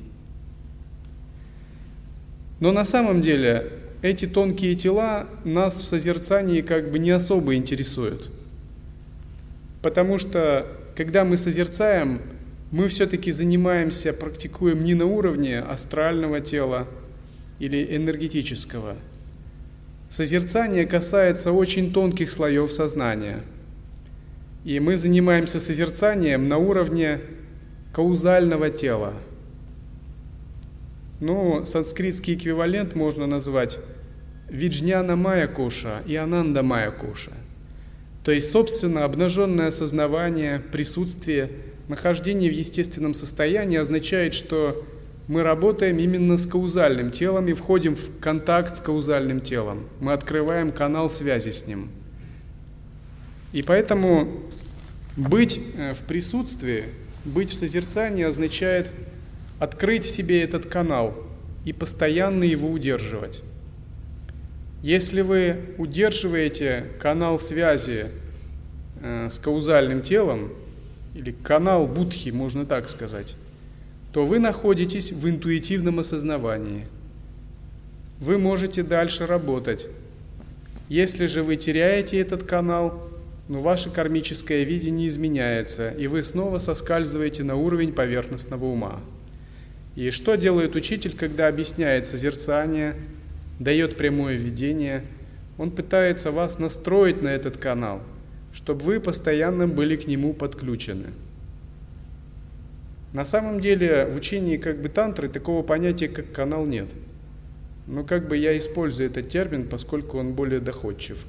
Но на самом деле эти тонкие тела нас в созерцании как бы не особо интересуют. Потому что когда мы созерцаем, мы все-таки занимаемся, практикуем не на уровне астрального тела или энергетического. Созерцание касается очень тонких слоев сознания. И мы занимаемся созерцанием на уровне каузального тела. Ну, санскритский эквивалент можно назвать виджняна майя коша и ананда майя коша. То есть, собственно, обнаженное осознавание, присутствие, нахождение в естественном состоянии означает, что мы работаем именно с каузальным телом и входим в контакт с каузальным телом. Мы открываем канал связи с ним. И поэтому быть в присутствии, быть в созерцании означает открыть себе этот канал и постоянно его удерживать. Если вы удерживаете канал связи с каузальным телом, или канал будхи, можно так сказать, то вы находитесь в интуитивном осознавании. Вы можете дальше работать. Если же вы теряете этот канал, ваше кармическое видение изменяется, и вы снова соскальзываете на уровень поверхностного ума. И что делает учитель, когда объясняет созерцание, дает прямое видение? Он пытается вас настроить на этот канал, чтобы вы постоянно были к нему подключены. На самом деле в учении тантры такого понятия, как канал, нет. Но я использую этот термин, поскольку он более доходчив.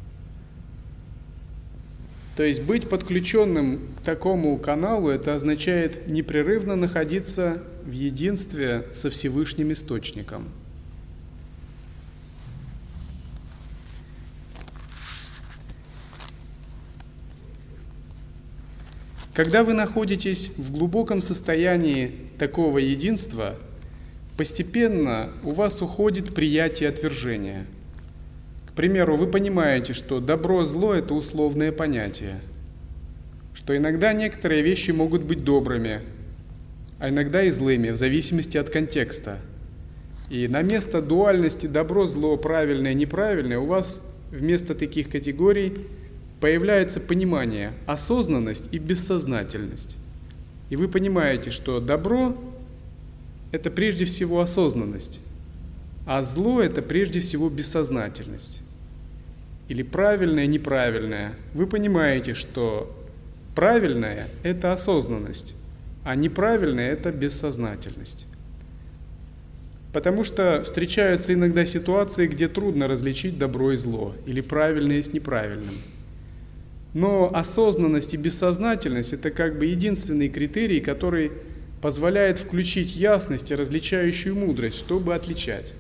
То есть быть подключенным к такому каналу, это означает непрерывно находиться в единстве со Всевышним Источником. Когда вы находитесь в глубоком состоянии такого единства, постепенно у вас уходит приятие отвержения. К примеру, вы понимаете, что добро-зло – это условное понятие, что иногда некоторые вещи могут быть добрыми, а иногда и злыми, в зависимости от контекста. И на место дуальности добро-зло, правильное, неправильное у вас вместо таких категорий появляется понимание, осознанность и бессознательность. И вы понимаете, что добро – это прежде всего осознанность, а зло – это прежде всего бессознательность. Или правильное, неправильное. Вы понимаете, что правильное – это осознанность, а неправильное – это бессознательность. Потому что встречаются иногда ситуации, где трудно различить добро и зло, или правильное с неправильным. Но осознанность и бессознательность – это как бы единственный критерий, который позволяет включить ясность и различающую мудрость, чтобы отличать.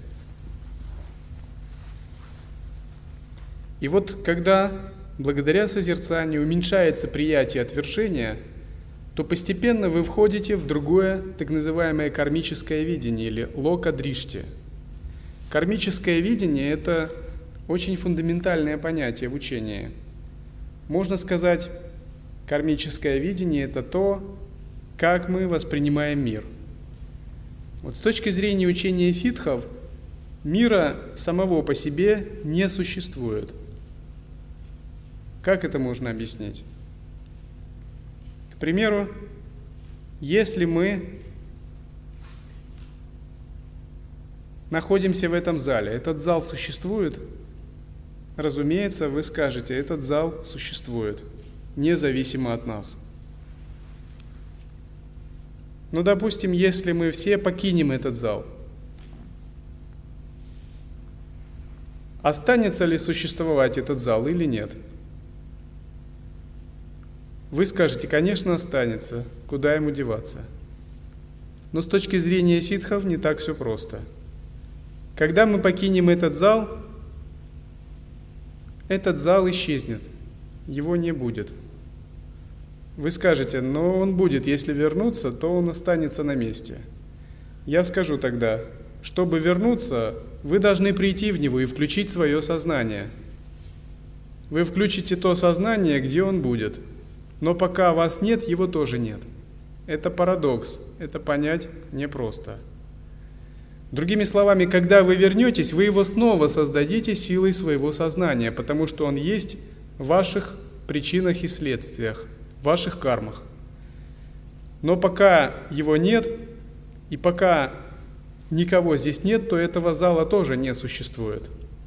И вот когда благодаря созерцанию уменьшается приятие отвержения, то постепенно вы входите в другое, так называемое кармическое видение или лока-дришти. Кармическое видение – это очень фундаментальное понятие в учении. Можно сказать, кармическое видение – это то, как мы воспринимаем мир. Вот с точки зрения учения ситхов, мира самого по себе не существует. Как это можно объяснить? К примеру, если мы находимся в этом зале, этот зал существует? Разумеется, вы скажете, этот зал существует, независимо от нас. Но, допустим, если мы все покинем этот зал, останется ли существовать этот зал или нет? Вы скажете, конечно, останется, куда ему деваться. Но с точки зрения ситхов не так все просто. Когда мы покинем этот зал исчезнет, его не будет. Вы скажете, но он будет, если вернуться, то он останется на месте. Я скажу тогда, чтобы вернуться, вы должны прийти в него и включить свое сознание. Вы включите то сознание, где он будет. Но пока вас нет, его тоже нет. Это парадокс, это понять непросто. Другими словами, когда вы вернетесь, вы его снова создадите силой своего сознания, потому что он есть в ваших причинах и следствиях, в ваших кармах. Но пока его нет, и пока никого здесь нет, то этого зала тоже не существует.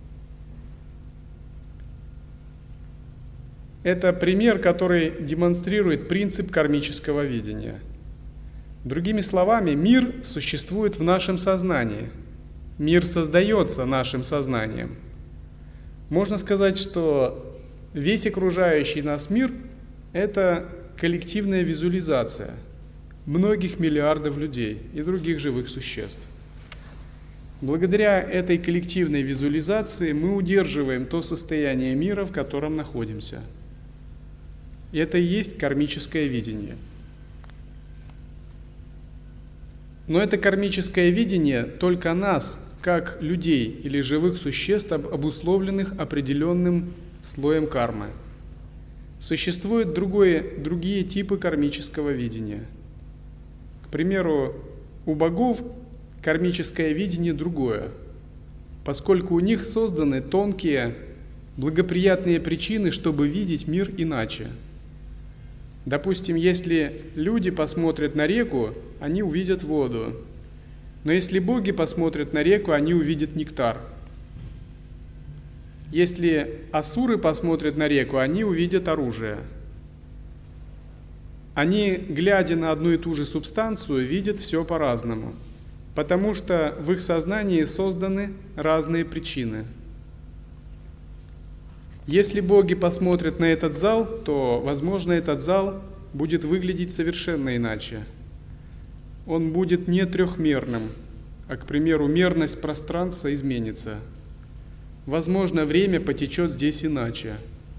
Это пример, который демонстрирует принцип кармического видения. Другими словами, мир существует в нашем сознании. Мир создается нашим сознанием. Можно сказать, что весь окружающий нас мир – это коллективная визуализация многих миллиардов людей и других живых существ. Благодаря этой коллективной визуализации мы удерживаем то состояние мира, в котором находимся. И это и есть кармическое видение. Но это кармическое видение только нас, как людей или живых существ, обусловленных определенным слоем кармы. Существуют другие типы кармического видения. К примеру, у богов кармическое видение другое, поскольку у них созданы тонкие, благоприятные причины, чтобы видеть мир иначе. Допустим, если люди посмотрят на реку, они увидят воду. Но если боги посмотрят на реку, они увидят нектар. Если асуры посмотрят на реку, они увидят оружие. Они, глядя на одну и ту же субстанцию, видят все по-разному, потому что в их сознании созданы разные причины. Если боги посмотрят на этот зал, то, возможно, этот зал будет выглядеть совершенно иначе. Он будет не трехмерным, а, к примеру, мерность пространства изменится. Возможно, время потечет здесь иначе.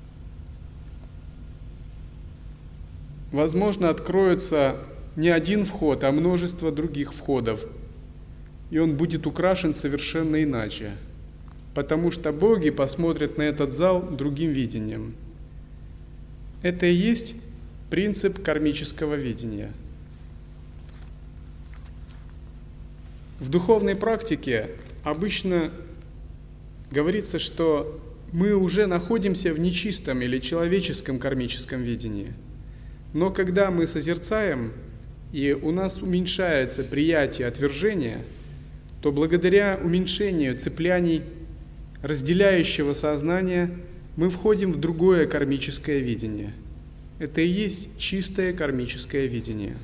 Возможно, откроется не один вход, а множество других входов, и он будет украшен совершенно иначе. Потому что боги посмотрят на этот зал другим видением. Это и есть принцип кармического видения. В духовной практике обычно говорится, что мы уже находимся в нечистом или человеческом кармическом видении. Но когда мы созерцаем, и у нас уменьшается приятие отвержения, то благодаря уменьшению цепляний разделяющего сознания мы входим в другое кармическое видение. Это и есть чистое кармическое видение.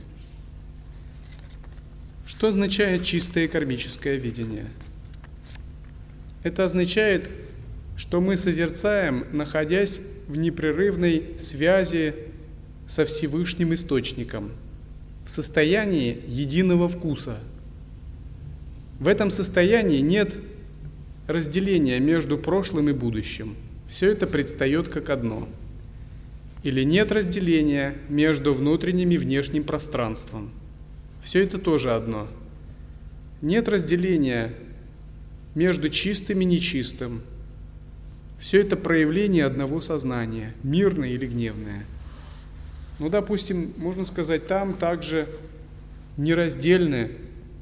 Что означает чистое кармическое видение? Это означает, что мы созерцаем, находясь в непрерывной связи со Всевышним Источником, в состоянии единого вкуса. В этом состоянии нет разделения между прошлым и будущим. Все это предстает как одно. Или нет разделения между внутренним и внешним пространством. Все это тоже одно. Нет разделения между чистым и нечистым. Все это проявление одного сознания, мирное или гневное. Ну, допустим, можно сказать, там также нераздельны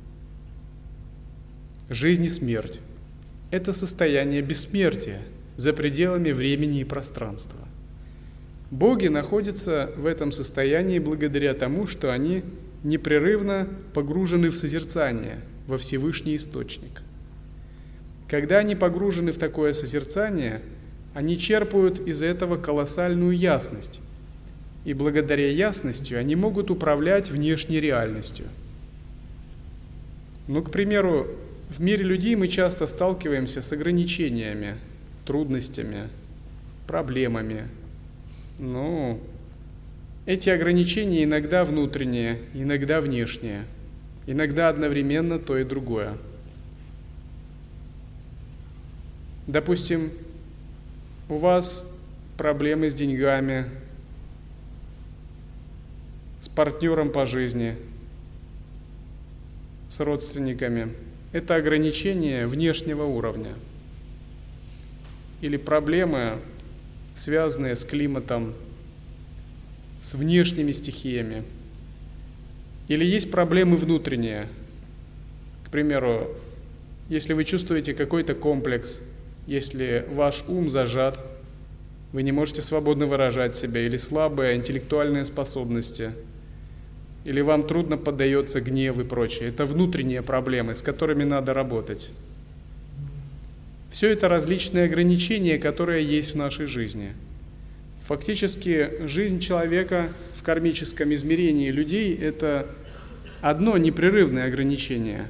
жизнь и смерть. Это состояние бессмертия за пределами времени и пространства. Боги находятся в этом состоянии благодаря тому, что они непрерывно погружены в созерцание, во Всевышний Источник. Когда они погружены в такое созерцание, они черпают из этого колоссальную ясность, и благодаря ясности они могут управлять внешней реальностью. Ну, к примеру, в мире людей мы часто сталкиваемся с ограничениями, трудностями, проблемами. Ну, эти ограничения иногда внутренние, иногда внешние, иногда одновременно то и другое. Допустим, у вас проблемы с деньгами, с партнером по жизни, с родственниками. Это ограничение внешнего уровня. Или проблемы, связанные с климатом, с внешними стихиями. Или есть проблемы внутренние. К примеру, если вы чувствуете какой-то комплекс, если ваш ум зажат, вы не можете свободно выражать себя, или слабые интеллектуальные способности, или вам трудно поддается гнев и прочее. Это внутренние проблемы, с которыми надо работать. Все это различные ограничения, которые есть в нашей жизни. Фактически, жизнь человека в кармическом измерении людей – это одно непрерывное ограничение.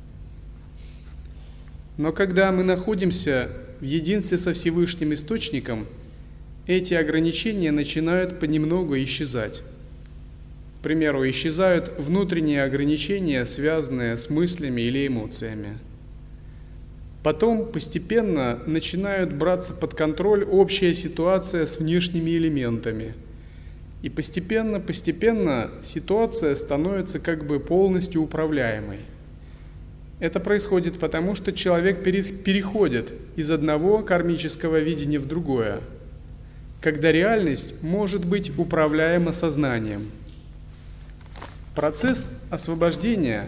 Но когда мы находимся в единстве со Всевышним Источником, эти ограничения начинают понемногу исчезать. К примеру, исчезают внутренние ограничения, связанные с мыслями или эмоциями. Потом постепенно начинают браться под контроль общая ситуация с внешними элементами. И постепенно ситуация становится как бы полностью управляемой. Это происходит потому, что человек переходит из одного кармического видения в другое, когда реальность может быть управляема сознанием. Процесс освобождения,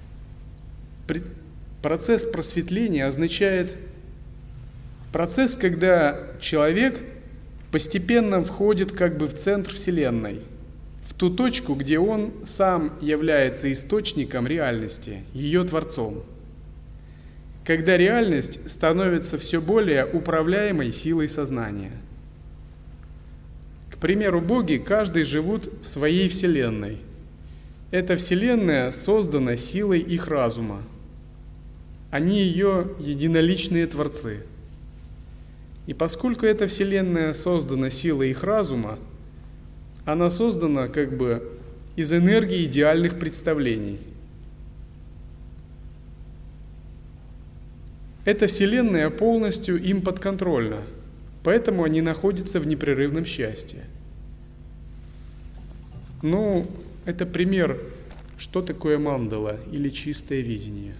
процесс просветления означает процесс, когда человек постепенно входит как бы в центр Вселенной, в ту точку, где он сам является источником реальности, ее творцом. Когда реальность становится все более управляемой силой сознания. К примеру, боги каждый живут в своей Вселенной. Эта Вселенная создана силой их разума. Они ее единоличные творцы. И поскольку эта Вселенная создана силой их разума, она создана как бы из энергии идеальных представлений. Эта Вселенная полностью им подконтрольна, поэтому они находятся в непрерывном счастье. Ну, это пример, что такое мандала или чистое видение.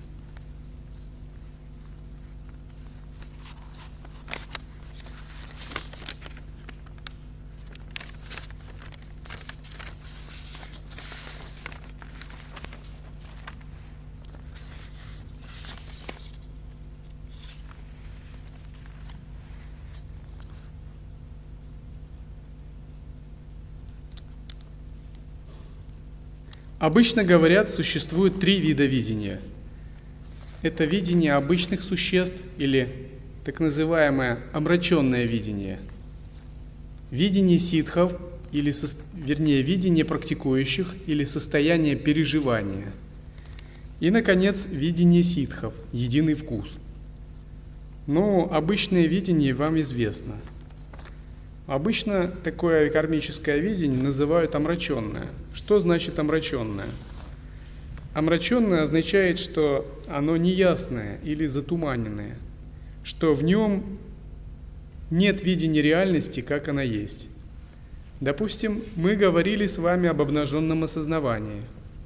Обычно говорят, существует 3 вида видения. Это видение обычных существ или так называемое омраченное видение. Видение ситхов, видение практикующих или состояние переживания. И, наконец, видение ситхов, единый вкус. Но обычное видение вам известно. Обычно такое кармическое видение называют омраченное. Что значит омраченное? Омраченное означает, что оно неясное или затуманенное, что в нем нет видения реальности, как она есть. Допустим, мы говорили с вами об обнаженном осознавании.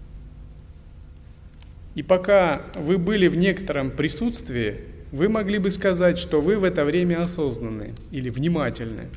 И пока вы были в некотором присутствии, вы могли бы сказать, что вы в это время осознанны или внимательны.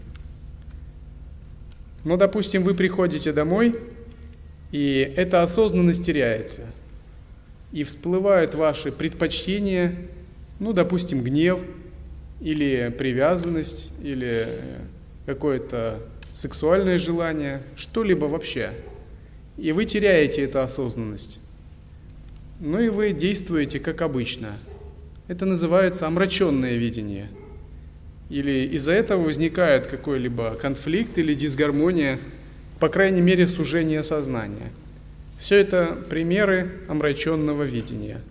Но, допустим, вы приходите домой, и эта осознанность теряется. И всплывают ваши предпочтения, допустим, гнев, или привязанность, или какое-то сексуальное желание, что-либо вообще. И вы теряете эту осознанность. И вы действуете как обычно. Это называется омраченное видение. Или из-за этого возникает какой-либо конфликт или дисгармония, по крайней мере, сужение сознания. Все это примеры омраченного видения.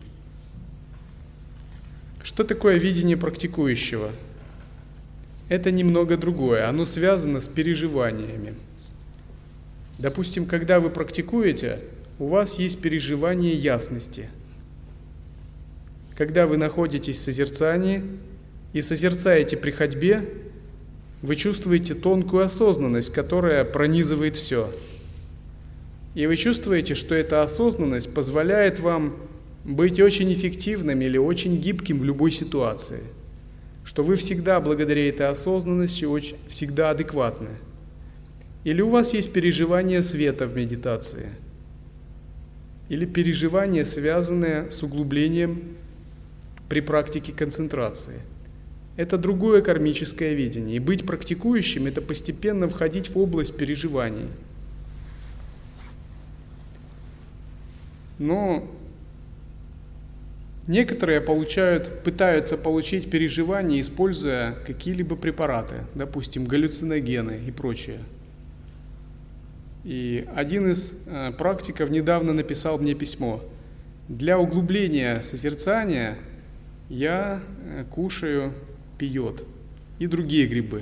Что такое видение практикующего? Это немного другое, оно связано с переживаниями. Допустим, когда вы практикуете, у вас есть переживание ясности. Когда вы находитесь в созерцании и созерцаете при ходьбе, вы чувствуете тонкую осознанность, которая пронизывает все. И вы чувствуете, что эта осознанность позволяет вам быть очень эффективным или очень гибким в любой ситуации. Что вы всегда, благодаря этой осознанности, всегда адекватны. Или у вас есть переживание света в медитации. Или переживание, связанное с углублением при практике концентрации. Это другое кармическое видение. И быть практикующим – это постепенно входить в область переживаний. Но некоторые пытаются получить переживания, используя какие-либо препараты, допустим, галлюциногены и прочее. И один из практиков недавно написал мне письмо. Для углубления созерцания я кушаю пиот и другие грибы.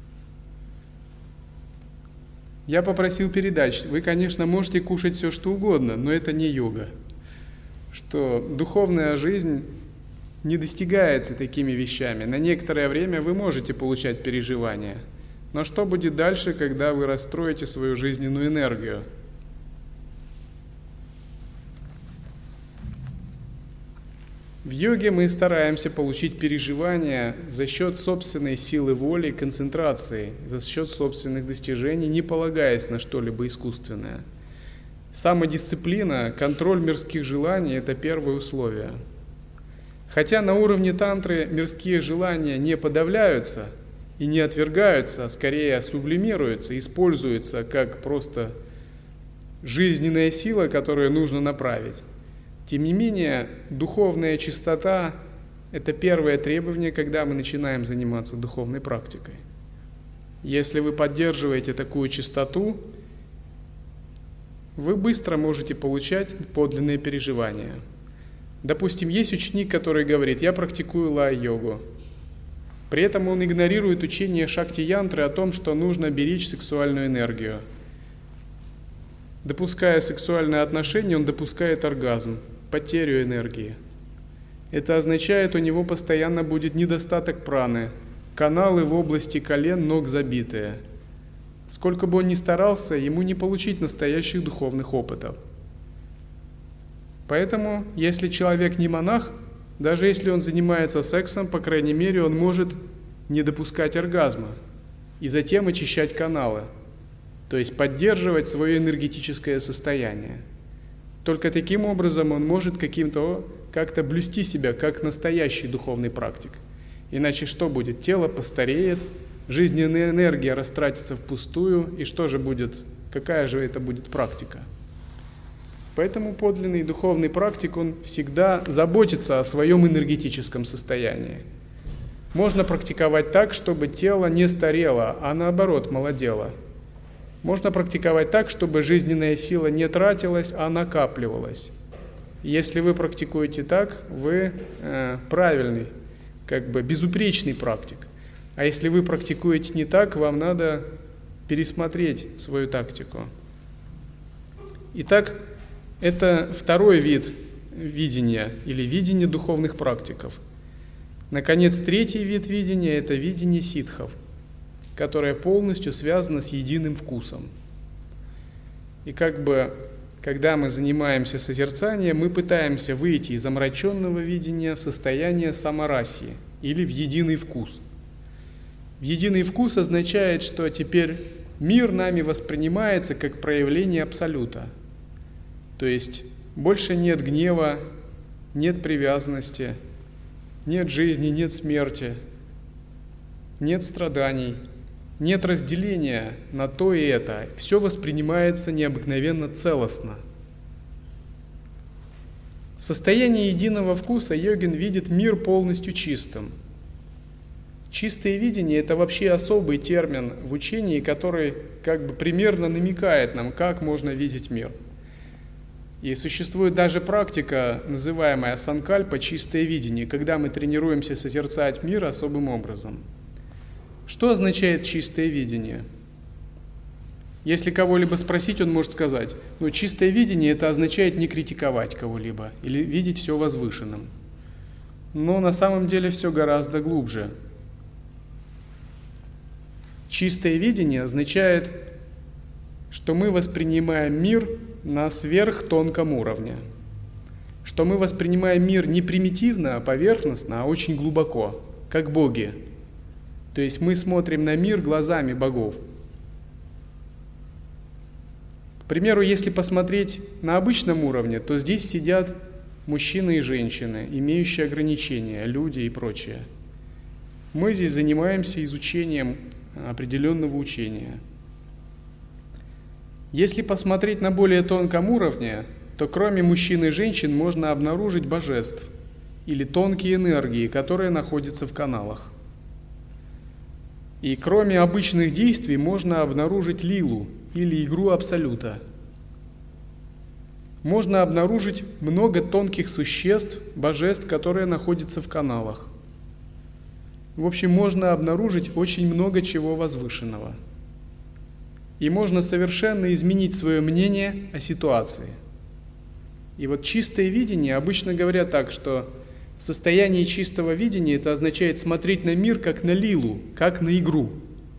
Я попросил передать, вы, конечно, можете кушать все, что угодно, но это не йога. Что духовная жизнь не достигается такими вещами. На некоторое время вы можете получать переживания. Но что будет дальше, когда вы расстроите свою жизненную энергию? В йоге мы стараемся получить переживания за счет собственной силы воли, концентрации, за счет собственных достижений, не полагаясь на что-либо искусственное. Самодисциплина, контроль мирских желаний – это первое условие. Хотя на уровне тантры мирские желания не подавляются и не отвергаются, а скорее сублимируются, используются как просто жизненная сила, которую нужно направить. Тем не менее, духовная чистота – это первое требование, когда мы начинаем заниматься духовной практикой. Если вы поддерживаете такую чистоту, вы быстро можете получать подлинные переживания. Допустим, есть ученик, который говорит: «Я практикую лай-йогу». При этом он игнорирует учение Шакти-янтры о том, что нужно беречь сексуальную энергию. Допуская сексуальные отношения, он допускает оргазм, потерю энергии. Это означает, у него постоянно будет недостаток праны, каналы в области колен, ног забитые. Сколько бы он ни старался, ему не получить настоящих духовных опытов. Поэтому, если человек не монах, даже если он занимается сексом, по крайней мере, он может не допускать оргазма и затем очищать каналы, то есть поддерживать свое энергетическое состояние. Только таким образом он может как-то блюсти себя, как настоящий духовный практик. Иначе что будет? Тело постареет, жизненная энергия растратится впустую, и что же будет? Какая же это будет практика? Поэтому подлинный духовный практик, он всегда заботится о своем энергетическом состоянии. Можно практиковать так, чтобы тело не старело, а наоборот молодело. Можно практиковать так, чтобы жизненная сила не тратилась, а накапливалась. Если вы практикуете так, вы правильный, безупречный практик. А если вы практикуете не так, вам надо пересмотреть свою тактику. Итак, это второй вид видения или видение духовных практиков. Наконец, третий вид видения – это видение ситхов, которое полностью связано с единым вкусом. И когда мы занимаемся созерцанием, мы пытаемся выйти из омраченного видения в состояние самарасии или в единый вкус. В единый вкус означает, что теперь мир нами воспринимается как проявление абсолюта. То есть больше нет гнева, нет привязанности, нет жизни, нет смерти, нет страданий, нет разделения на то и это. Все воспринимается необыкновенно целостно. В состоянии единого вкуса йогин видит мир полностью чистым. Чистое видение – это вообще особый термин в учении, который примерно намекает нам, как можно видеть мир. И существует даже практика, называемая санкальпа, чистое видение, когда мы тренируемся созерцать мир особым образом. Что означает чистое видение? Если кого-либо спросить, он может сказать, чистое видение – это означает не критиковать кого-либо или видеть все возвышенным. Но на самом деле все гораздо глубже. Чистое видение означает, что мы воспринимаем мир на сверхтонком уровне, что мы воспринимаем мир не примитивно, поверхностно, а очень глубоко, как боги. То есть мы смотрим на мир глазами богов. К примеру, если посмотреть на обычном уровне, то здесь сидят мужчины и женщины, имеющие ограничения, люди и прочее. Мы здесь занимаемся изучением определенного учения. Если посмотреть на более тонком уровне, то кроме мужчин и женщин можно обнаружить божеств или тонкие энергии, которые находятся в каналах. И кроме обычных действий можно обнаружить лилу или игру абсолюта. Можно обнаружить много тонких существ, божеств, которые находятся в каналах. В общем, можно обнаружить очень много чего возвышенного. И можно совершенно изменить свое мнение о ситуации. И чистое видение обычно говорят так, что в состоянии чистого видения это означает смотреть на мир как на лилу, как на игру.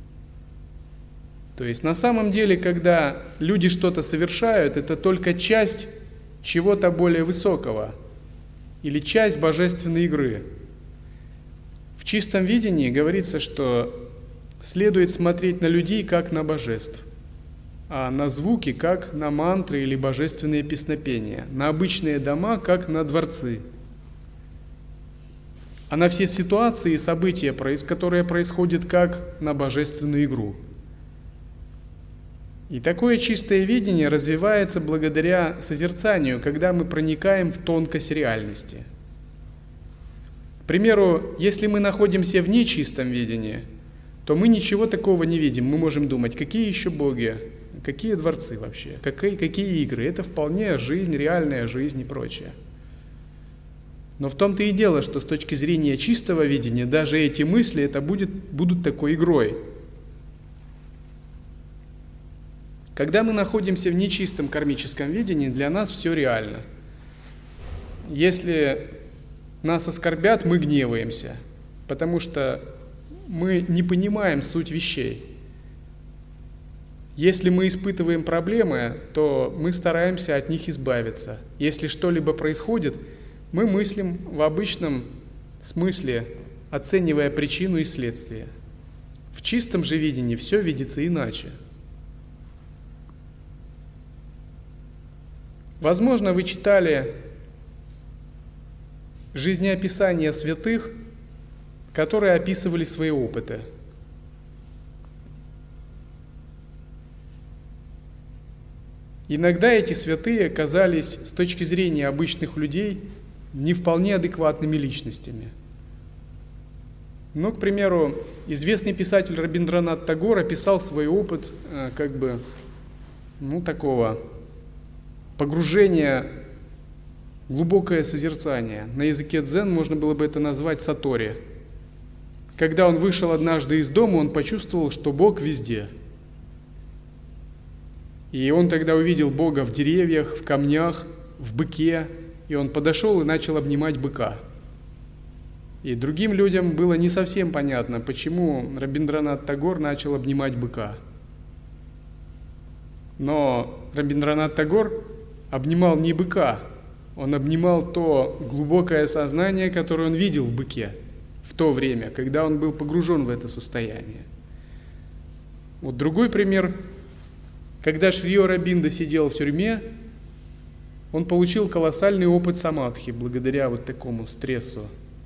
То есть на самом деле, когда люди что-то совершают, это только часть чего-то более высокого или часть божественной игры. В чистом видении говорится, что следует смотреть на людей как на божеств, а на звуки как на мантры или божественные песнопения, на обычные дома как на дворцы, а на все ситуации и события, которые происходят как на божественную игру. И такое чистое видение развивается благодаря созерцанию, когда мы проникаем в тонкость реальности. К примеру, если мы находимся в нечистом видении, то мы ничего такого не видим. Мы можем думать, какие еще боги, какие дворцы вообще, какие игры. Это вполне жизнь, реальная жизнь и прочее. Но в том-то и дело, что с точки зрения чистого видения, даже эти мысли будут такой игрой. Когда мы находимся в нечистом кармическом видении, для нас все реально. Если нас оскорбят, мы гневаемся, потому что мы не понимаем суть вещей. Если мы испытываем проблемы, то мы стараемся от них избавиться. Если что-либо происходит, мы мыслим в обычном смысле, оценивая причину и следствие. В чистом же видении все видится иначе. Возможно, вы читали жизнеописания святых, которые описывали свои опыты. Иногда эти святые казались с точки зрения обычных людей не вполне адекватными личностями. Но, к примеру, известный писатель Рабиндранат Тагор описал свой опыт такого погружения в глубокое созерцание. На языке дзен можно было бы это назвать сатори. Когда он вышел однажды из дома, он почувствовал, что Бог везде. И он тогда увидел Бога в деревьях, в камнях, в быке, и он подошел и начал обнимать быка. И другим людям было не совсем понятно, почему Рабиндранат Тагор начал обнимать быка. Но Рабиндранат Тагор обнимал не быка, он обнимал то глубокое сознание, которое он видел в быке в то время, когда он был погружен в это состояние. Вот другой пример. Когда Шри Аурабинда сидел в тюрьме, он получил колоссальный опыт самадхи благодаря вот такому стрессу.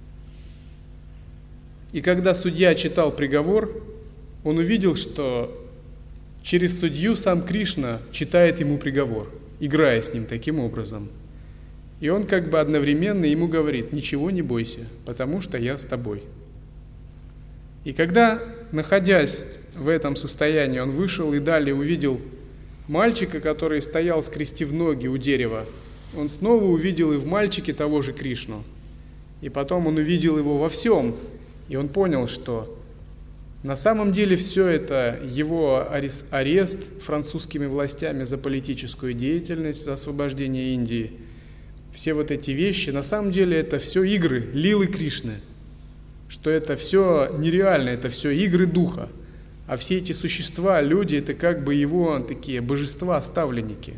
И когда судья читал приговор, он увидел, что через судью сам Кришна читает ему приговор, играя с ним таким образом. И он одновременно ему говорит: ничего не бойся, потому что я с тобой. И когда, находясь в этом состоянии, он вышел и далее увидел мальчика, который стоял, скрестив ноги у дерева, он снова увидел и в мальчике того же Кришну. И потом он увидел его во всем, и он понял, что на самом деле все это его арест французскими властями за политическую деятельность, за освобождение Индии. Все вот эти вещи, на самом деле это все игры Лилы Кришны, что это все нереально, это все игры духа. А все эти существа, люди, это его такие божества-ставленники.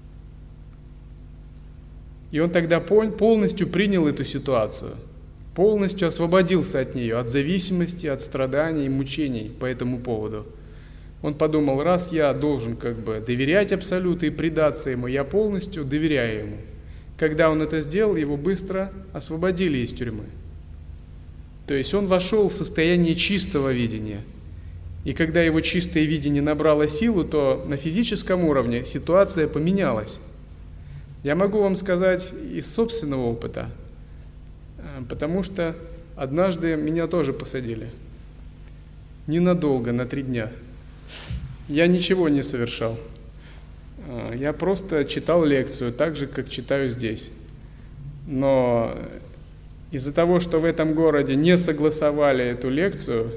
И он тогда полностью принял эту ситуацию, полностью освободился от нее, от зависимости, от страданий и мучений по этому поводу. Он подумал: раз я должен доверять Абсолюту и предаться Ему, я полностью доверяю Ему. Когда он это сделал, его быстро освободили из тюрьмы. То есть он вошел в состояние чистого видения. И когда его чистое видение набрало силу, то на физическом уровне ситуация поменялась. Я могу вам сказать из собственного опыта, потому что однажды меня тоже посадили. Ненадолго, на 3 дня. Я ничего не совершал. Я просто читал лекцию, так же, как читаю здесь. Но из-за того, что в этом городе не согласовали эту лекцию,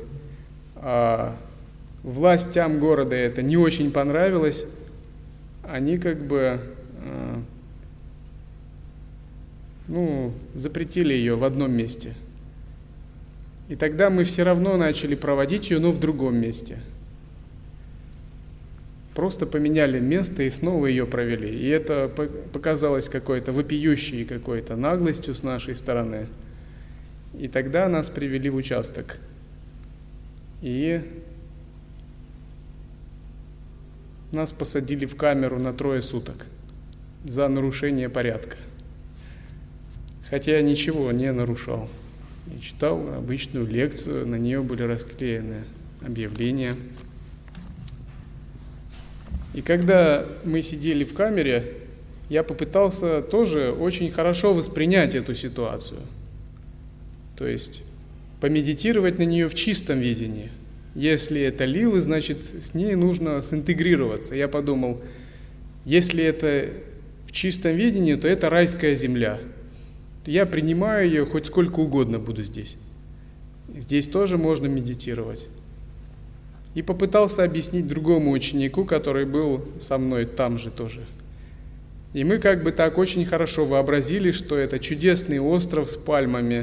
властям города это не очень понравилось, они запретили ее в одном месте. И тогда мы все равно начали проводить ее, но в другом месте. Просто поменяли место и снова ее провели. И это показалось какой-то вопиющей какой-то наглостью с нашей стороны. И тогда нас привели в участок. И нас посадили в камеру на 3 суток за нарушение порядка. Хотя я ничего не нарушал. Я читал обычную лекцию, на нее были расклеены объявления. И когда мы сидели в камере, я попытался тоже очень хорошо воспринять эту ситуацию. То есть помедитировать на нее в чистом видении. Если это лилы, значит, с ней нужно синтегрироваться. Я подумал, если это в чистом видении, то это райская земля. Я принимаю ее, хоть сколько угодно буду здесь. Здесь тоже можно медитировать. И попытался объяснить другому ученику, который был со мной там же тоже. И мы так очень хорошо вообразили, что это чудесный остров с пальмами,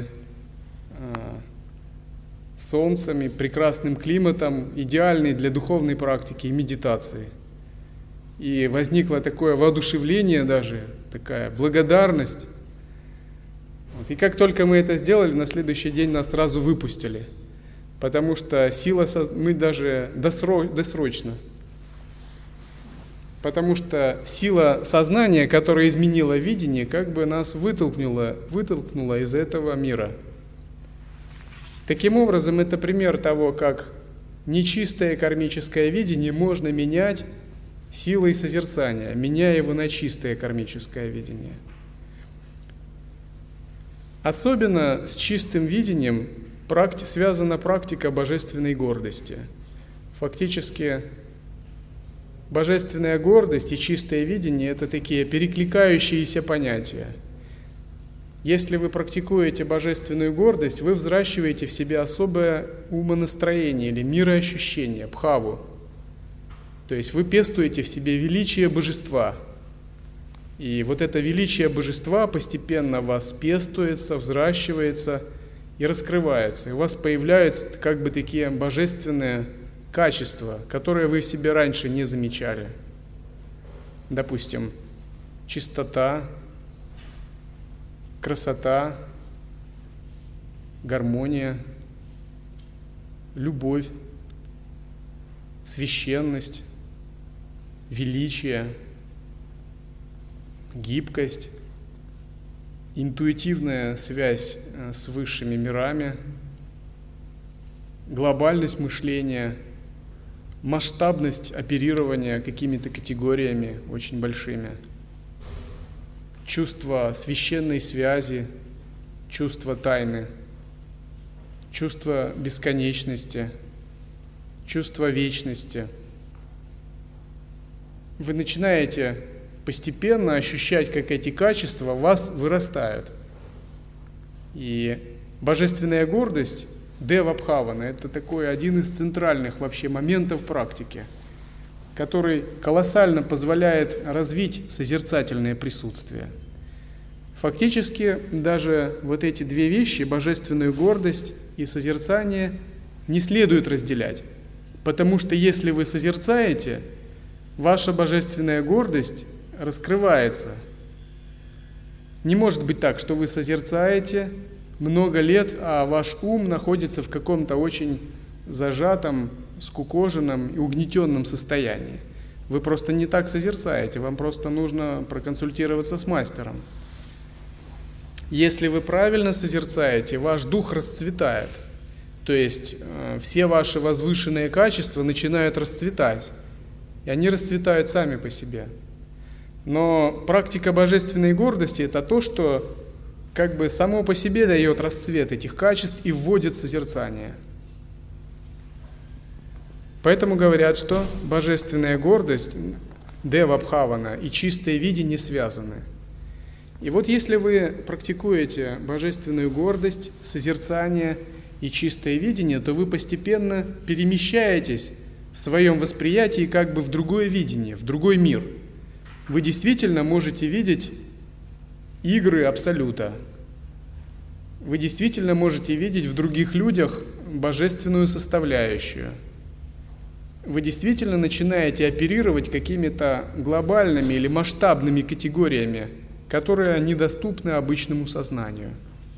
солнцами, прекрасным климатом, идеальный для духовной практики и медитации. И возникло такое воодушевление даже, такая благодарность. И как только мы это сделали, на следующий день нас сразу выпустили. Потому что мы даже досрочно. Потому что сила сознания, которая изменила видение, нас вытолкнула из этого мира. Таким образом, это пример того, как нечистое кармическое видение можно менять силой созерцания, меняя его на чистое кармическое видение. Особенно с чистым видением связана практика божественной гордости. Фактически, божественная гордость и чистое видение – это такие перекликающиеся понятия. Если вы практикуете божественную гордость, вы взращиваете в себе особое умонастроение или мироощущение, бхаву. То есть вы пестуете в себе величие божества. И вот это величие божества постепенно в вас пестуется, взращивается и раскрывается. И у вас появляются как бы такие божественные качества, которые вы в себе раньше не замечали. Допустим, чистота, красота, гармония, любовь, священность, величие, гибкость, интуитивная связь с высшими мирами, глобальность мышления, масштабность оперирования какими-то категориями очень большими, чувство священной связи, чувство тайны, чувство бесконечности, чувство вечности. Вы начинаете постепенно ощущать, как эти качества в вас вырастают. И божественная гордость, дева-бхавана, это такой один из центральных вообще моментов практики, который колоссально позволяет развить созерцательное присутствие. Фактически даже вот эти две вещи, божественную гордость и созерцание, не следует разделять. Потому что если вы созерцаете, ваша божественная гордость раскрывается. Не может быть так, что вы созерцаете много лет, а ваш ум находится в каком-то очень зажатом, скукоженном и угнетенном состоянии. Вы просто не так созерцаете, вам просто нужно проконсультироваться с мастером. Если вы правильно созерцаете, ваш дух расцветает. То есть все ваши возвышенные качества начинают расцветать. И они расцветают сами по себе. Но практика божественной гордости – это то, что как бы само по себе дает расцвет этих качеств и вводит в созерцание. Поэтому говорят, что божественная гордость, дева-бхавана, и чистое видение связаны. И вот если вы практикуете божественную гордость, созерцание и чистое видение, то вы постепенно перемещаетесь в своем восприятии как бы в другое видение, в другой мир. Вы действительно можете видеть игры Абсолюта. Вы действительно можете видеть в других людях божественную составляющую. Вы действительно начинаете оперировать какими-то глобальными или масштабными категориями, которые недоступны обычному сознанию.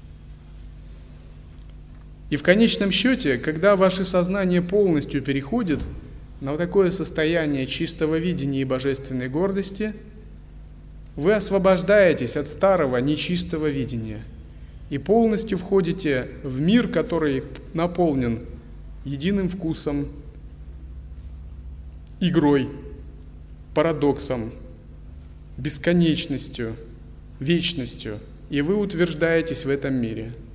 И в конечном счете, когда ваше сознание полностью переходит на такое состояние чистого видения и божественной гордости, вы освобождаетесь от старого нечистого видения и полностью входите в мир, который наполнен единым вкусом, игрой, парадоксом, бесконечностью, вечностью, и вы утверждаетесь в этом мире.